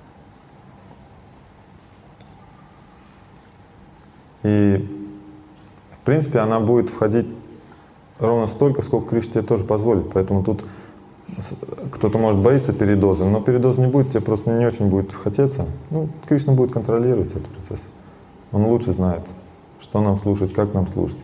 И в принципе она будет входить ровно столько, сколько Кришна тебе тоже позволит. Поэтому тут кто-то может боиться передоза, но передоз не будет, тебе просто не очень будет хотеться. Ну, Кришна будет контролировать этот процесс. Он лучше знает, что нам слушать, как нам слушать.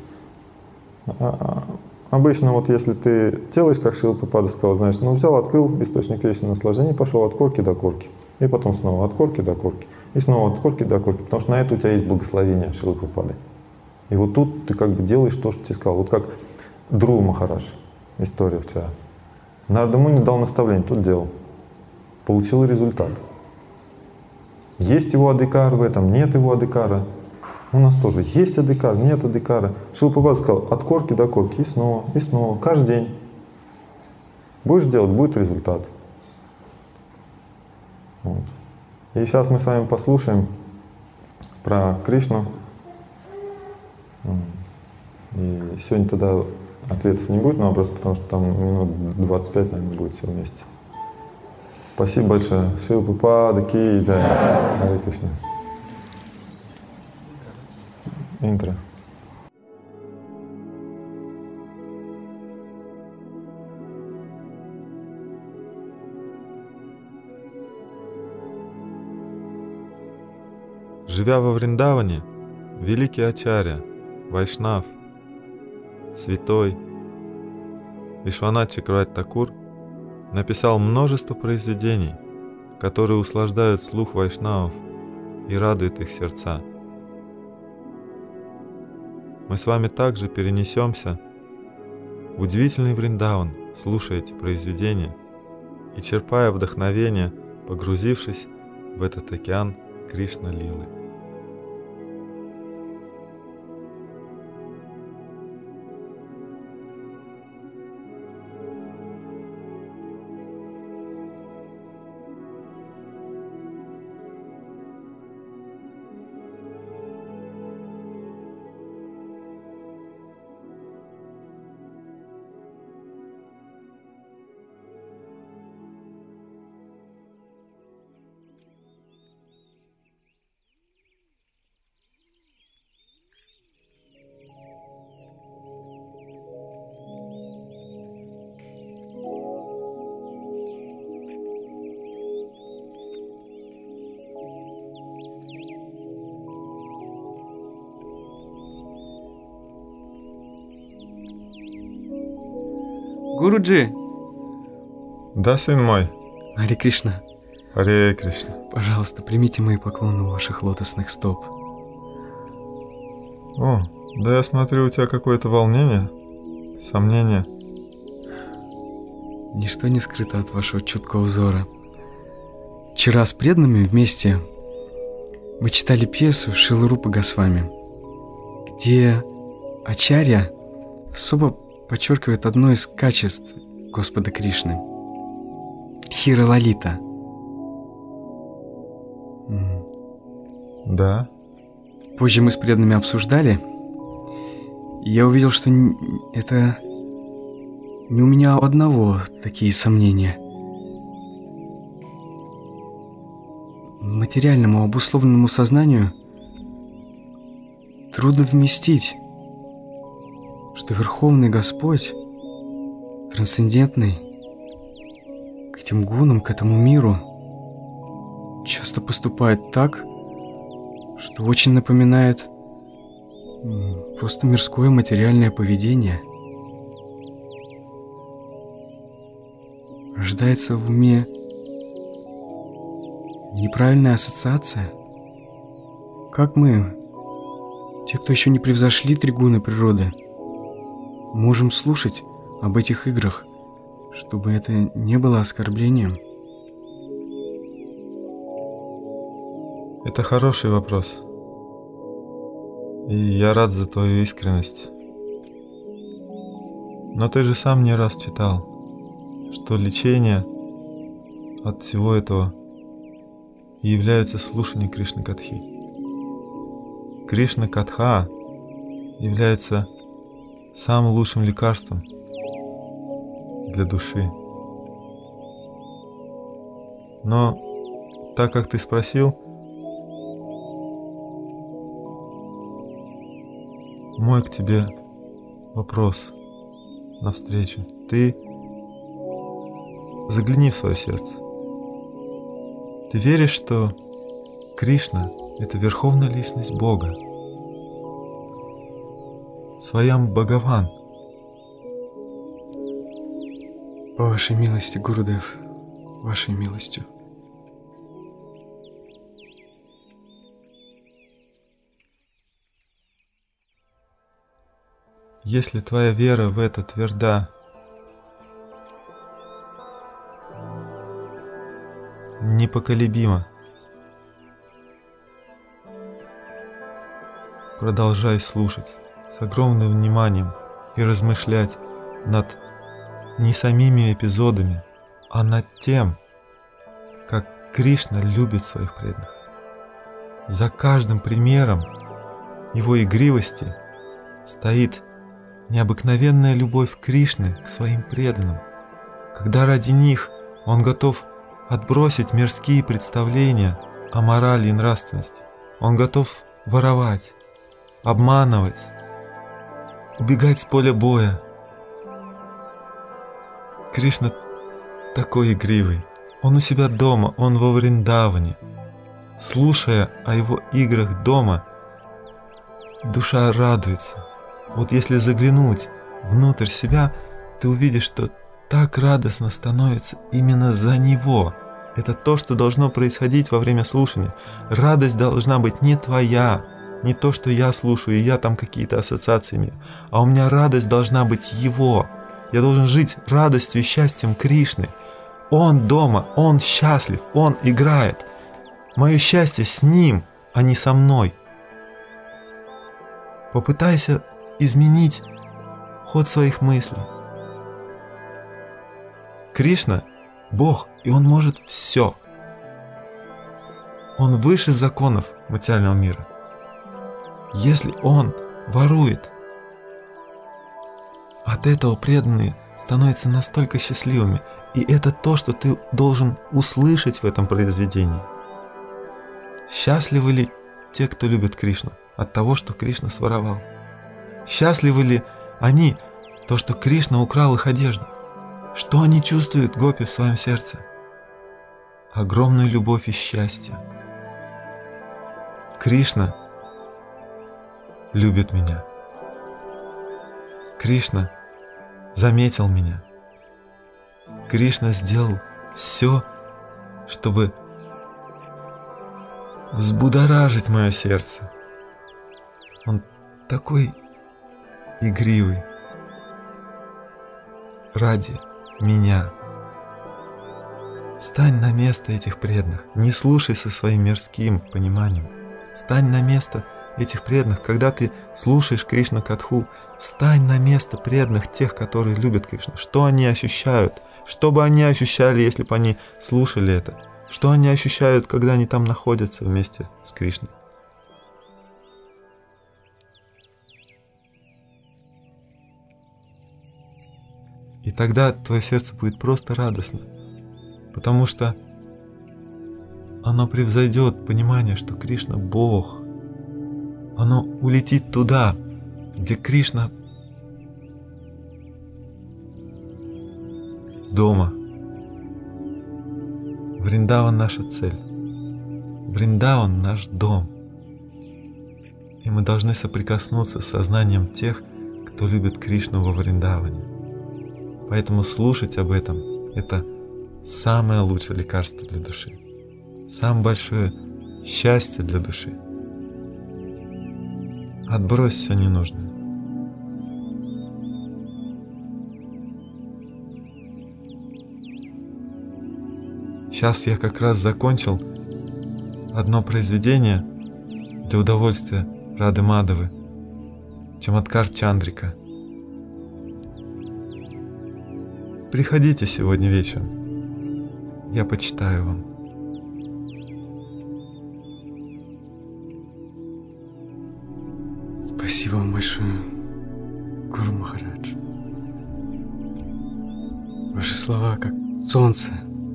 Обычно вот если ты делаешь, как Шрила Прабхупада сказал, значит, ну взял, открыл источник вечного наслаждения, пошел от корки до корки. И потом снова от корки до корки. И снова от корки до корки. Потому что на это у тебя есть благословение Шрилы Прабхупады. И вот тут ты как бы делаешь то, что тебе сказал. Вот как Друва Махарадж, история вчера. Нарада Муни дал наставление, тот делал. Получил результат. Есть его адhikar в этом, нет его адhikara. У нас тоже есть адhikar, нет адhikara. Шрила Прабхупада сказал, от корки до корки, и снова, каждый день. Будешь делать, будет результат. Вот. И сейчас мы с вами послушаем про Кришну. И сегодня тогда ответов не будет на вопрос, потому что там минут 25, наверное, будет все вместе. Спасибо большое. Шрила Прабхупада ки джай. Харе Кришна. Интро. Живя во Вриндаване, великий ачарья, вайшнав, святой Вишванат Чакраварти Такур написал множество произведений, которые услаждают слух вайшнавов и радуют их сердца. Мы с вами также перенесемся в удивительный Вриндаван, слушая эти произведения и черпая вдохновение, погрузившись в этот океан Кришна-лилы. Гуруджи! Да, сын мой. Харе Кришна, Харе Кришна. пожалуйста, примите мои поклоны у ваших лотосных стоп. О, да я смотрю, у тебя какое-то волнение, сомнение. Ничто не скрыто от вашего чуткого взора. Вчера с преданными вместе мы читали пьесу Шиларупа Госвами, где Ачарья особо подчеркивает одно из качеств Господа Кришны — Дхира Лалита. Да. Позже мы с преданными обсуждали, и я увидел, что это не у меня одного такие сомнения. Материальному обусловленному сознанию трудно вместить, что Верховный Господь, трансцендентный, к этим гунам, к этому миру, часто поступает так, что очень напоминает просто мирское материальное поведение. Рождается в уме неправильная ассоциация. Как мы, те, кто еще не превзошли три гуны природы, можем слушать об этих играх, чтобы это не было оскорблением? Это хороший вопрос. И я рад за твою искренность. Но ты же сам не раз читал, что лечение от всего этого является слушание Кришны Катхи. Кришна Катха является самым лучшим лекарством для души. Но так как ты спросил, мой к тебе вопрос навстречу. Ты загляни в свое сердце. Ты веришь, что Кришна — это верховная личность Бога? Своям Бхагаван. По вашей милости, Гурудев, вашей милостью. Если твоя вера в это тверда, непоколебима, продолжай слушать с огромным вниманием и размышлять над не самими эпизодами, а над тем, как Кришна любит своих преданных. За каждым примером его игривости стоит необыкновенная любовь Кришны к своим преданным, когда ради них он готов отбросить мирские представления о морали и нравственности. Он готов воровать, обманывать, убегать с поля боя. Кришна такой игривый. Он у себя дома, он во Вриндаване. Слушая о его играх дома, душа радуется. Вот если заглянуть внутрь себя, ты увидишь, что так радостно становится именно за него. Это то, что должно происходить во время слушания. Радость должна быть не твоя, не то, что я слушаю, и я там какие-то ассоциации имею, а у меня радость должна быть его. Я должен жить радостью и счастьем Кришны. Он дома, он счастлив, он играет. Мое счастье с ним, а не со мной. Попытайся изменить ход своих мыслей. Кришна – Бог, и Он может все. Он выше законов материального мира. Если Он ворует, от этого преданные становятся настолько счастливыми, и это то, что ты должен услышать в этом произведении. Счастливы ли те, кто любит Кришну, от того, что Кришна своровал? Счастливы ли они, то, что Кришна украл их одежду? Что они чувствуют, гопи, в своем сердце? Огромную любовь и счастье. Кришна любит меня. Кришна заметил меня. Кришна сделал все, чтобы взбудоражить мое сердце. Он такой игривый ради меня. Встань на место этих преданных, не слушай со своим мирским пониманием. Встань на место этих преданных, когда ты слушаешь Кришна Катху. Встань на место преданных, тех, которые любят Кришну. Что они ощущают? Что бы они ощущали, если бы они слушали это? Что они ощущают, когда они там находятся вместе с Кришной? И тогда твое сердце будет просто радостно, потому что оно превзойдет понимание, что Кришна – Бог. Оно улетит туда, где Кришна дома. Вриндаван – наша цель. Вриндаван – наш дом. И мы должны соприкоснуться с сознанием тех, кто любит Кришну во Вриндаване. Поэтому слушать об этом – это самое лучшее лекарство для души. Самое большое счастье для души. Отбрось все ненужное. Сейчас я как раз закончил одно произведение для удовольствия Рады Мадавы, Чаматкар Чандрика. Приходите сегодня вечером, я почитаю вам. Спасибо вам большое, Гуру Махарадж. Ваши слова, как солнце,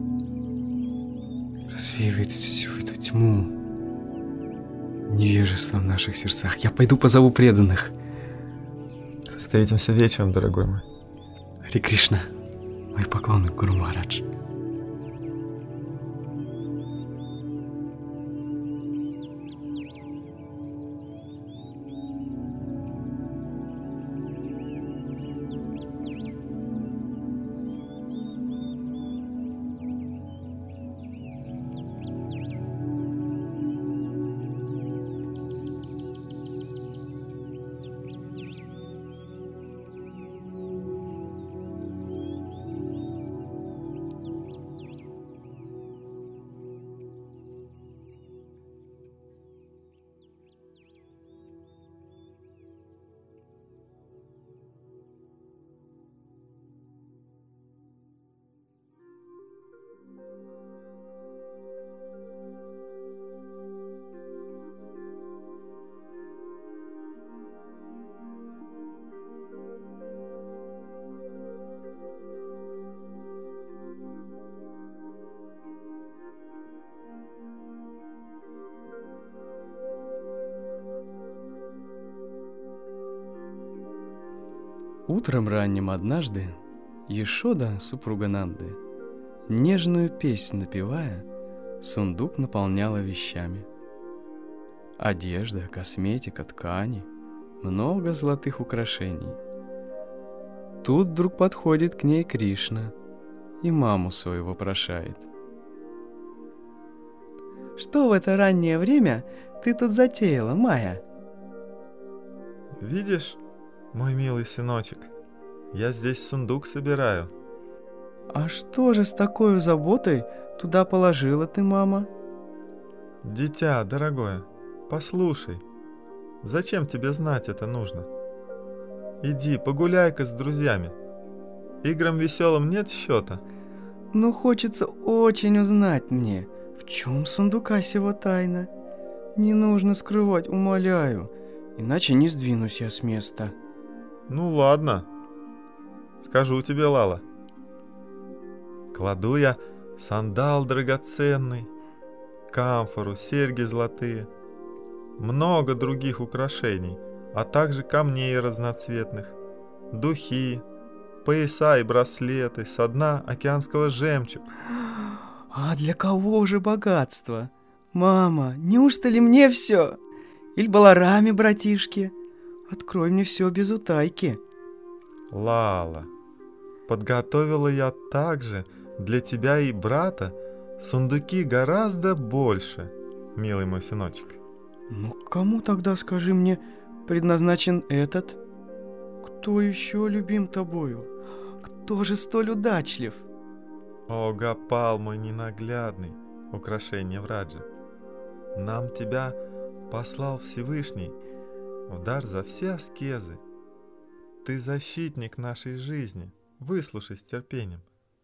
развеивает всю эту тьму невежества в наших сердцах. Я пойду позову преданных. Встретимся вечером, дорогой мой. Харе Кришна, мой поклон, Гуру Махарадж. Утром ранним однажды Ешода, супруга Нанды, нежную песнь напевая, сундук наполняла вещами. Одежда, косметика, ткани, много золотых украшений. Тут вдруг подходит к ней Кришна и маму свою вопрошает. «Что в это раннее время ты тут затеяла, Майя?» Видишь, мой милый сыночек, я здесь сундук собираю. «А что же с такой заботой туда положила ты, мама?» Дитя, дорогое, послушай, зачем тебе знать это нужно? Иди, погуляй-ка с друзьями. Играм веселым нет счета. Ну, хочется очень узнать мне, в чем сундука сего тайна. Не нужно скрывать, умоляю, иначе не сдвинусь я с места. Ну ладно, скажу тебе, Лала. Кладу я сандал драгоценный, камфору, серьги золотые, много других украшений, а также камней разноцветных, духи, пояса и браслеты со дна океанского жемчуга. А для кого же богатство? Мама, неужто ли мне все? Иль Балараме, братишке? Открой мне все без утайки. Лала, подготовила я также для тебя и брата сундуки гораздо больше, милый мой сыночек. Ну, кому тогда, скажи мне, предназначен этот? Кто еще любим тобою? Кто же столь удачлив? О, Гопал мой ненаглядный, украшение Враджи, нам тебя послал Всевышний в дар за все аскезы. Ты защитник нашей жизни, выслушай с терпением.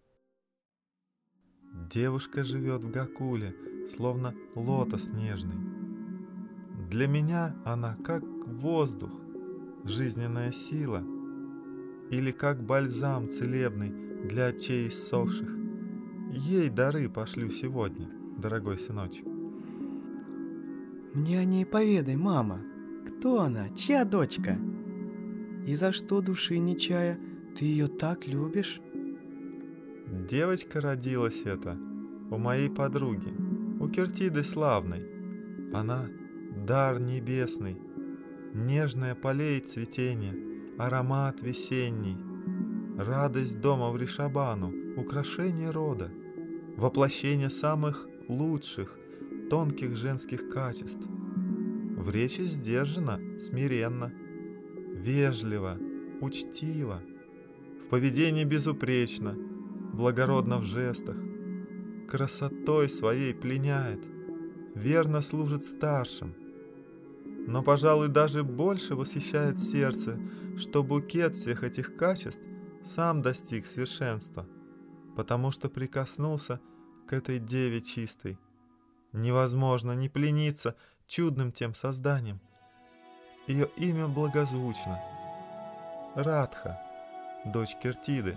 Девушка живет в Гокуле, словно лотос нежный. Для меня она как воздух, жизненная сила, или как бальзам целебный для очей иссохших. Ей дары пошлю сегодня, дорогой сыночек. Мне о ней поведай, мама. Кто она? Чья дочка? И за что, души не чая, ты ее так любишь? Девочка родилась эта у моей подруги, у Киртиды славной. Она дар небесный, нежное полей цветение, аромат весенний, радость дома в Ришабану, украшение рода, воплощение самых лучших, тонких женских качеств. В речи сдержанно, смиренно, вежливо, учтиво, в поведении безупречно, благородно в жестах, красотой своей пленяет, верно служит старшим. Но, пожалуй, даже больше восхищает сердце, что букет всех этих качеств сам достиг совершенства, потому что прикоснулся к этой деве чистой. Невозможно не плениться чудным тем созданием. Ее имя благозвучно. Радха, дочь Киртиды.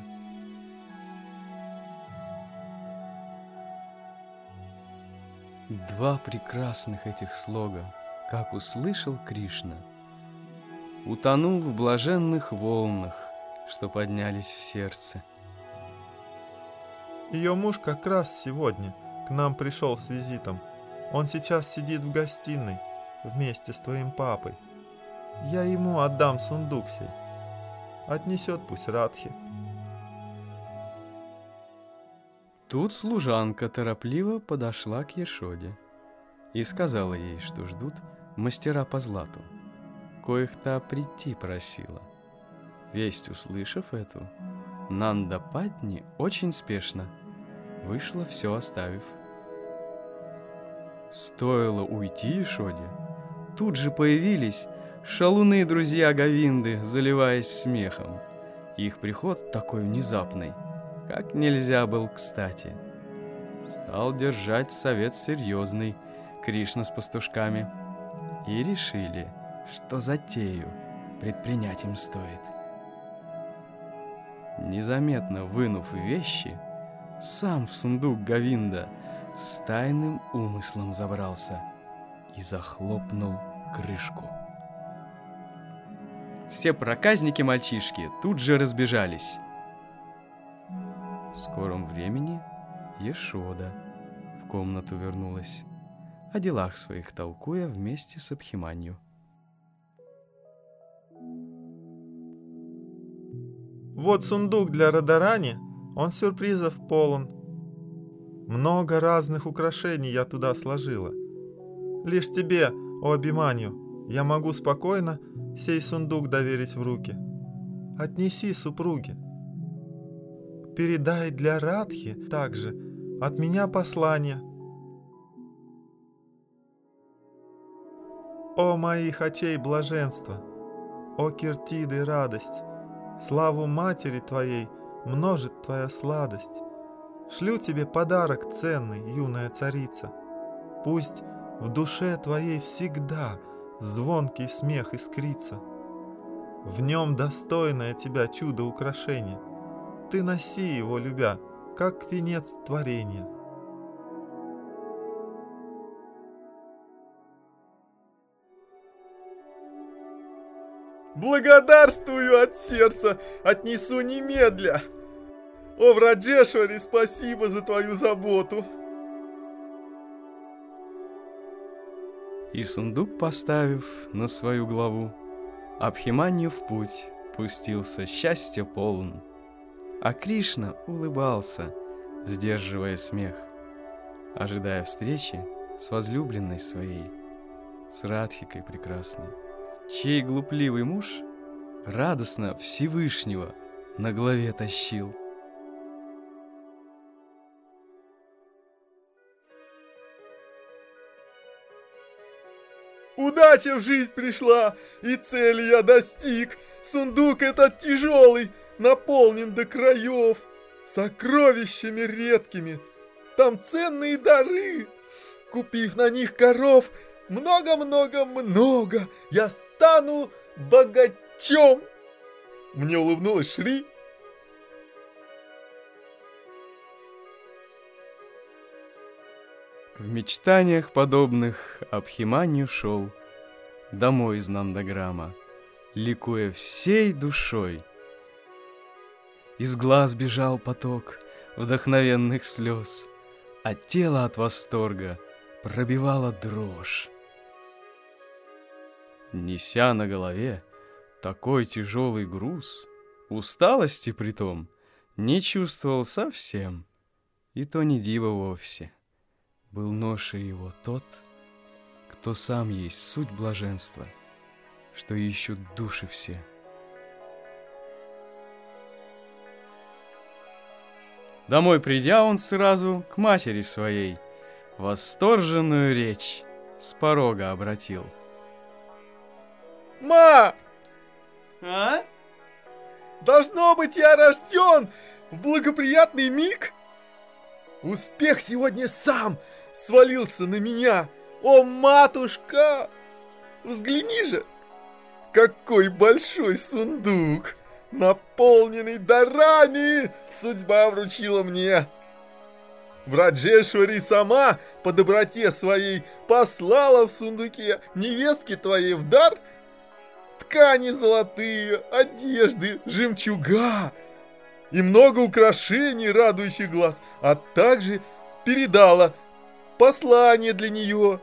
Два прекрасных этих слога, как услышал Кришна, утонул в блаженных волнах, что поднялись в сердце. Ее муж как раз сегодня к нам пришел с визитом. Он сейчас сидит в гостиной вместе с твоим папой. Я ему отдам сундук сей. Отнесет пусть Радхи. Тут служанка торопливо подошла к Яшоде и сказала ей, что ждут мастера по злату, коих та прийти просила. Весть услышав эту, Нанда Патни очень спешно вышла, все оставив. Стоило уйти Яшоде, тут же появились шалуны друзья Говинды, заливаясь смехом. Их приход такой внезапный, как нельзя был кстати. Стал держать совет серьезный Кришна с пастушками и решили, что затею предпринять им стоит. Незаметно вынув вещи, сам в сундук Говинда с тайным умыслом забрался и захлопнул крышку. Все проказники-мальчишки тут же разбежались. В скором времени Яшода в комнату вернулась, о делах своих толкуя вместе с Абхиманью. Вот сундук для Радарани, он сюрпризов полон. Много разных украшений я туда сложила. Лишь тебе, о Абхиманью, я могу спокойно сей сундук доверить в руки. Отнеси супруге. Передай для Радхи также от меня послание. О моих очей блаженство, о Киртиды радость, славу матери твоей множит твоя сладость. Шлю тебе подарок ценный, юная царица. Пусть в душе твоей всегда звонкий смех искрится. В нем достойное тебя чудо украшение. Ты носи его, любя, как венец творения. Благодарствую от сердца, отнесу немедля. О, Враджешвари, спасибо за твою заботу. И сундук поставив на свою главу, Абхиманью в путь пустился счастье полн. а Кришна улыбался, сдерживая смех, ожидая встречи с возлюбленной своей, с Радхикой прекрасной, чей глупливый муж радостно Всевышнего на голове тащил. Удача в жизнь пришла, и цели я достиг. Сундук этот тяжелый, наполнен до краев сокровищами редкими. Там ценные дары. Купив на них коров, много-много-много, я стану богачом. Мне улыбнулась Шри. В мечтаниях подобных Абхиманью шел домой из Нандаграма, ликуя всей душой. Из глаз бежал поток вдохновенных слез, а тело от восторга пробивало дрожь. Неся на голове такой тяжелый груз, усталости притом не чувствовал совсем, и то не диво вовсе. Был ношей его тот, кто сам есть суть блаженства, что ищут души все. Домой придя, он сразу к матери своей восторженную речь с порога обратил. Ма! А? Должно быть, я рожден в благоприятный миг? Успех сегодня сам свалился на меня. О, матушка! Взгляни же, какой большой сундук, наполненный дарами, судьба вручила мне. Враджешвари сама по доброте своей послала в сундуке невестке твоей в дар ткани золотые, одежды, жемчуга и много украшений, радующих глаз, а также передала послание для нее.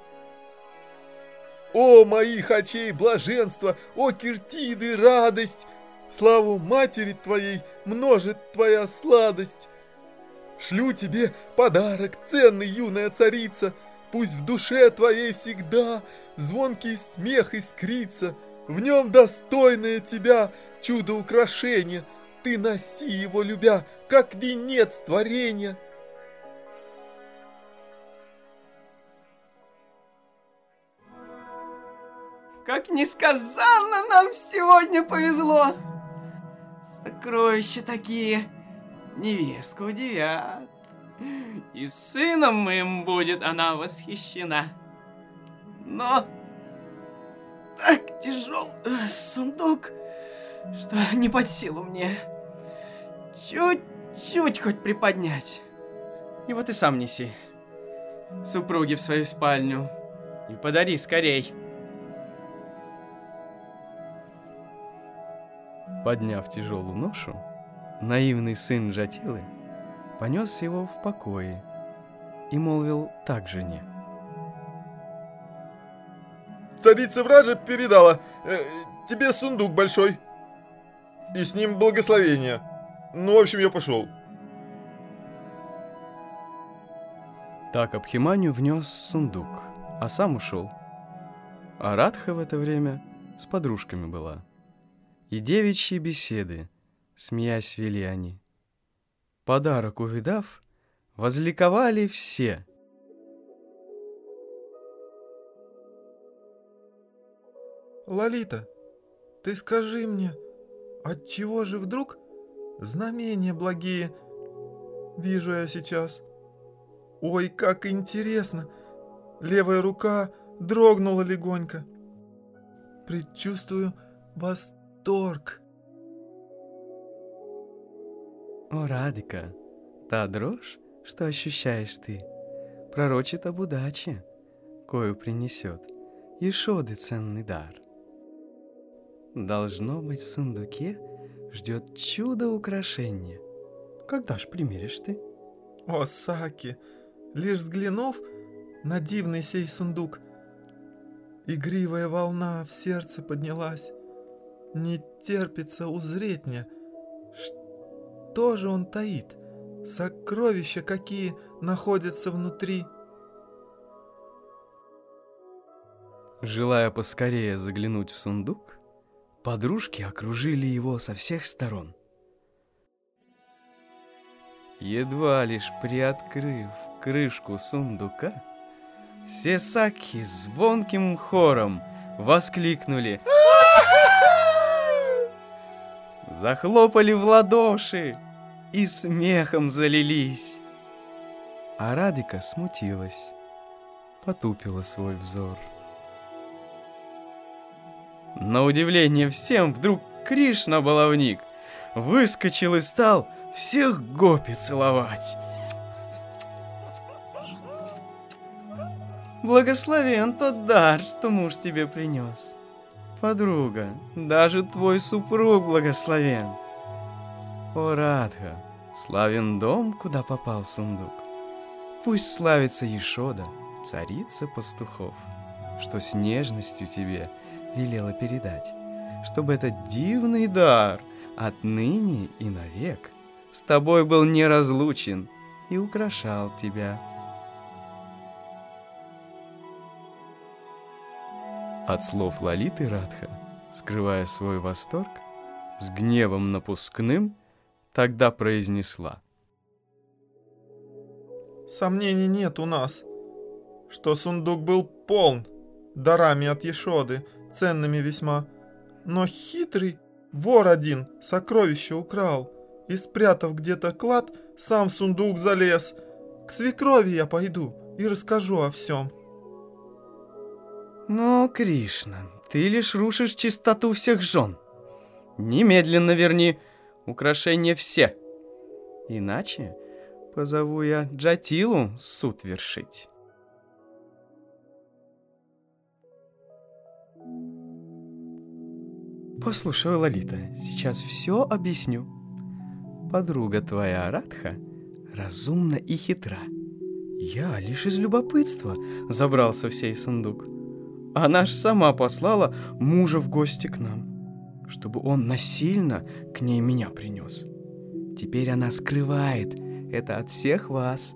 О, моих очей блаженство, о, Киртиды, радость! Славу матери твоей множит твоя сладость. Шлю тебе подарок, ценный, юная царица. Пусть в душе твоей всегда звонкий смех искрится. В нем достойное тебя чудо-украшение. Ты носи его, любя, как венец творения. Как несказанно нам сегодня повезло! Сокровища такие, невестку удивят. И сыном моим будет она восхищена. Но так тяжел сундук, что не под силу мне чуть-чуть хоть приподнять. И вот и сам неси супруге в свою спальню и подари скорей. Подняв тяжелую ношу, наивный сын Джатилы понес его в покое и молвил так жене. Царица Враджа передала тебе сундук большой. И с ним благословение. Ну, в общем, я пошел. Так Абхиманью внес сундук, а сам ушел. А Радха в это время с подружками была. И девичьи беседы, смеясь, вели они. Подарок увидав, возликовали все. Лолита, ты скажи мне, отчего же вдруг знамения благие вижу я сейчас? Ой, как интересно! Левая рука дрогнула легонько. Предчувствую восторг. О, Радика, та дрожь, что ощущаешь ты, пророчит об удаче, кою принесет Ешоды ценный дар. Должно быть, в сундуке ждет чудо украшения. Когда ж примеришь ты? О, Саки, лишь взглянув на дивный сей сундук, игривая волна в сердце поднялась. Не терпится узреть мне, что же он таит? Сокровища какие находятся внутри. Желая поскорее заглянуть в сундук, подружки окружили его со всех сторон. Едва лишь приоткрыв крышку сундука, все сакхи звонким хором воскликнули, захлопали в ладоши и смехом залились. А Радика смутилась, потупила свой взор. На удивление всем вдруг Кришна-баловник выскочил и стал всех гопи целовать. Благословен тот дар, что муж тебе принес. Подруга, даже твой супруг благословен. О, Радха, славен дом, куда попал сундук. Пусть славится Яшода, царица пастухов, что с нежностью тебе велела передать, чтобы этот дивный дар отныне и навек с тобой был неразлучен и украшал тебя. От слов Лалиты Радха, скрывая свой восторг, с гневом напускным тогда произнесла: Сомнений нет у нас, что сундук был полн дарами от Яшоды, ценными весьма. Но хитрый вор один сокровище украл и, спрятав где-то клад, сам в сундук залез. К свекрови я пойду и расскажу о всем. Но, Кришна, ты лишь рушишь чистоту всех жен. Немедленно верни украшения все, иначе позову я Джатилу суд вершить. Послушай, Лалита, сейчас все объясню. Подруга твоя Радха разумна и хитра. Я лишь из любопытства забрался в сей сундук. Она ж сама послала мужа в гости к нам, чтобы он насильно к ней меня принес. Теперь она скрывает это от всех вас.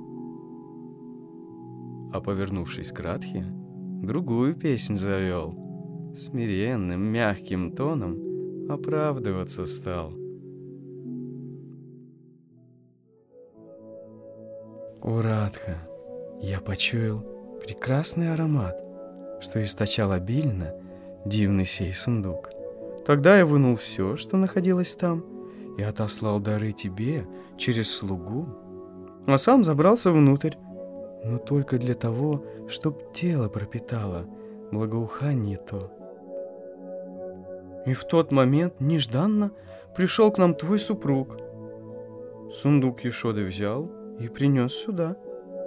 А повернувшись к Радхе, другую песнь завел. Смиренным, мягким тоном оправдываться стал. О, Радха, я почуял прекрасный аромат, что источал обильно дивный сей сундук. Тогда я вынул все, что находилось там, и отослал дары тебе через слугу, а сам забрался внутрь, но только для того, чтоб тело пропитало благоухание то. И в тот момент нежданно пришел к нам твой супруг. Сундук Яшоды взял и принес сюда.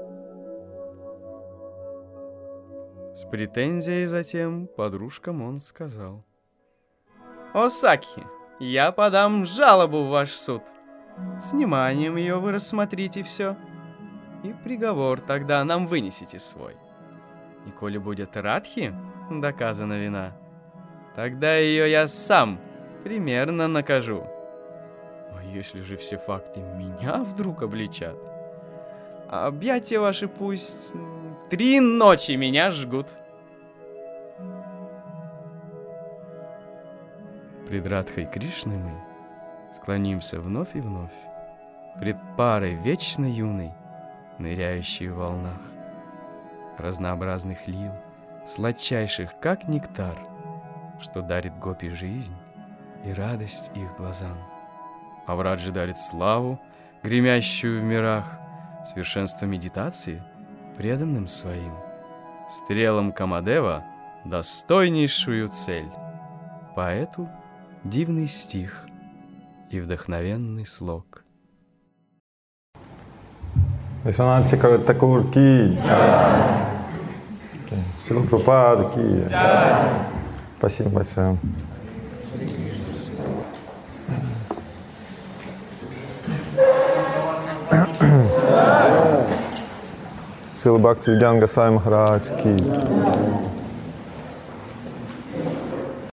С претензией затем подружкам он сказал: «О, Сакхи, я подам жалобу в ваш суд. С вниманием ее вы рассмотрите все, и приговор тогда нам вынесете свой. И коли будет Радхи доказана вина, тогда ее я сам примерно накажу. А если же все факты меня вдруг обличат, объятия ваши пусть 3 ночи меня жгут». Пред Радхой Кришной мы склонимся вновь и вновь, пред парой вечно юной, ныряющей в волнах, разнообразных лил, сладчайших, как нектар, что дарит гопи жизнь и радость их глазам. А Враджа дарит славу, гремящую в мирах, совершенство медитации преданным своим, стрелам Камадева достойнейшую цель, поэту дивный стих и вдохновенный слог. Вишванат Чакраварти ки, Шрила Прабхупада ки. Спасибо большое. Шрила Бхакти Видьян Госвами Махарадж ки.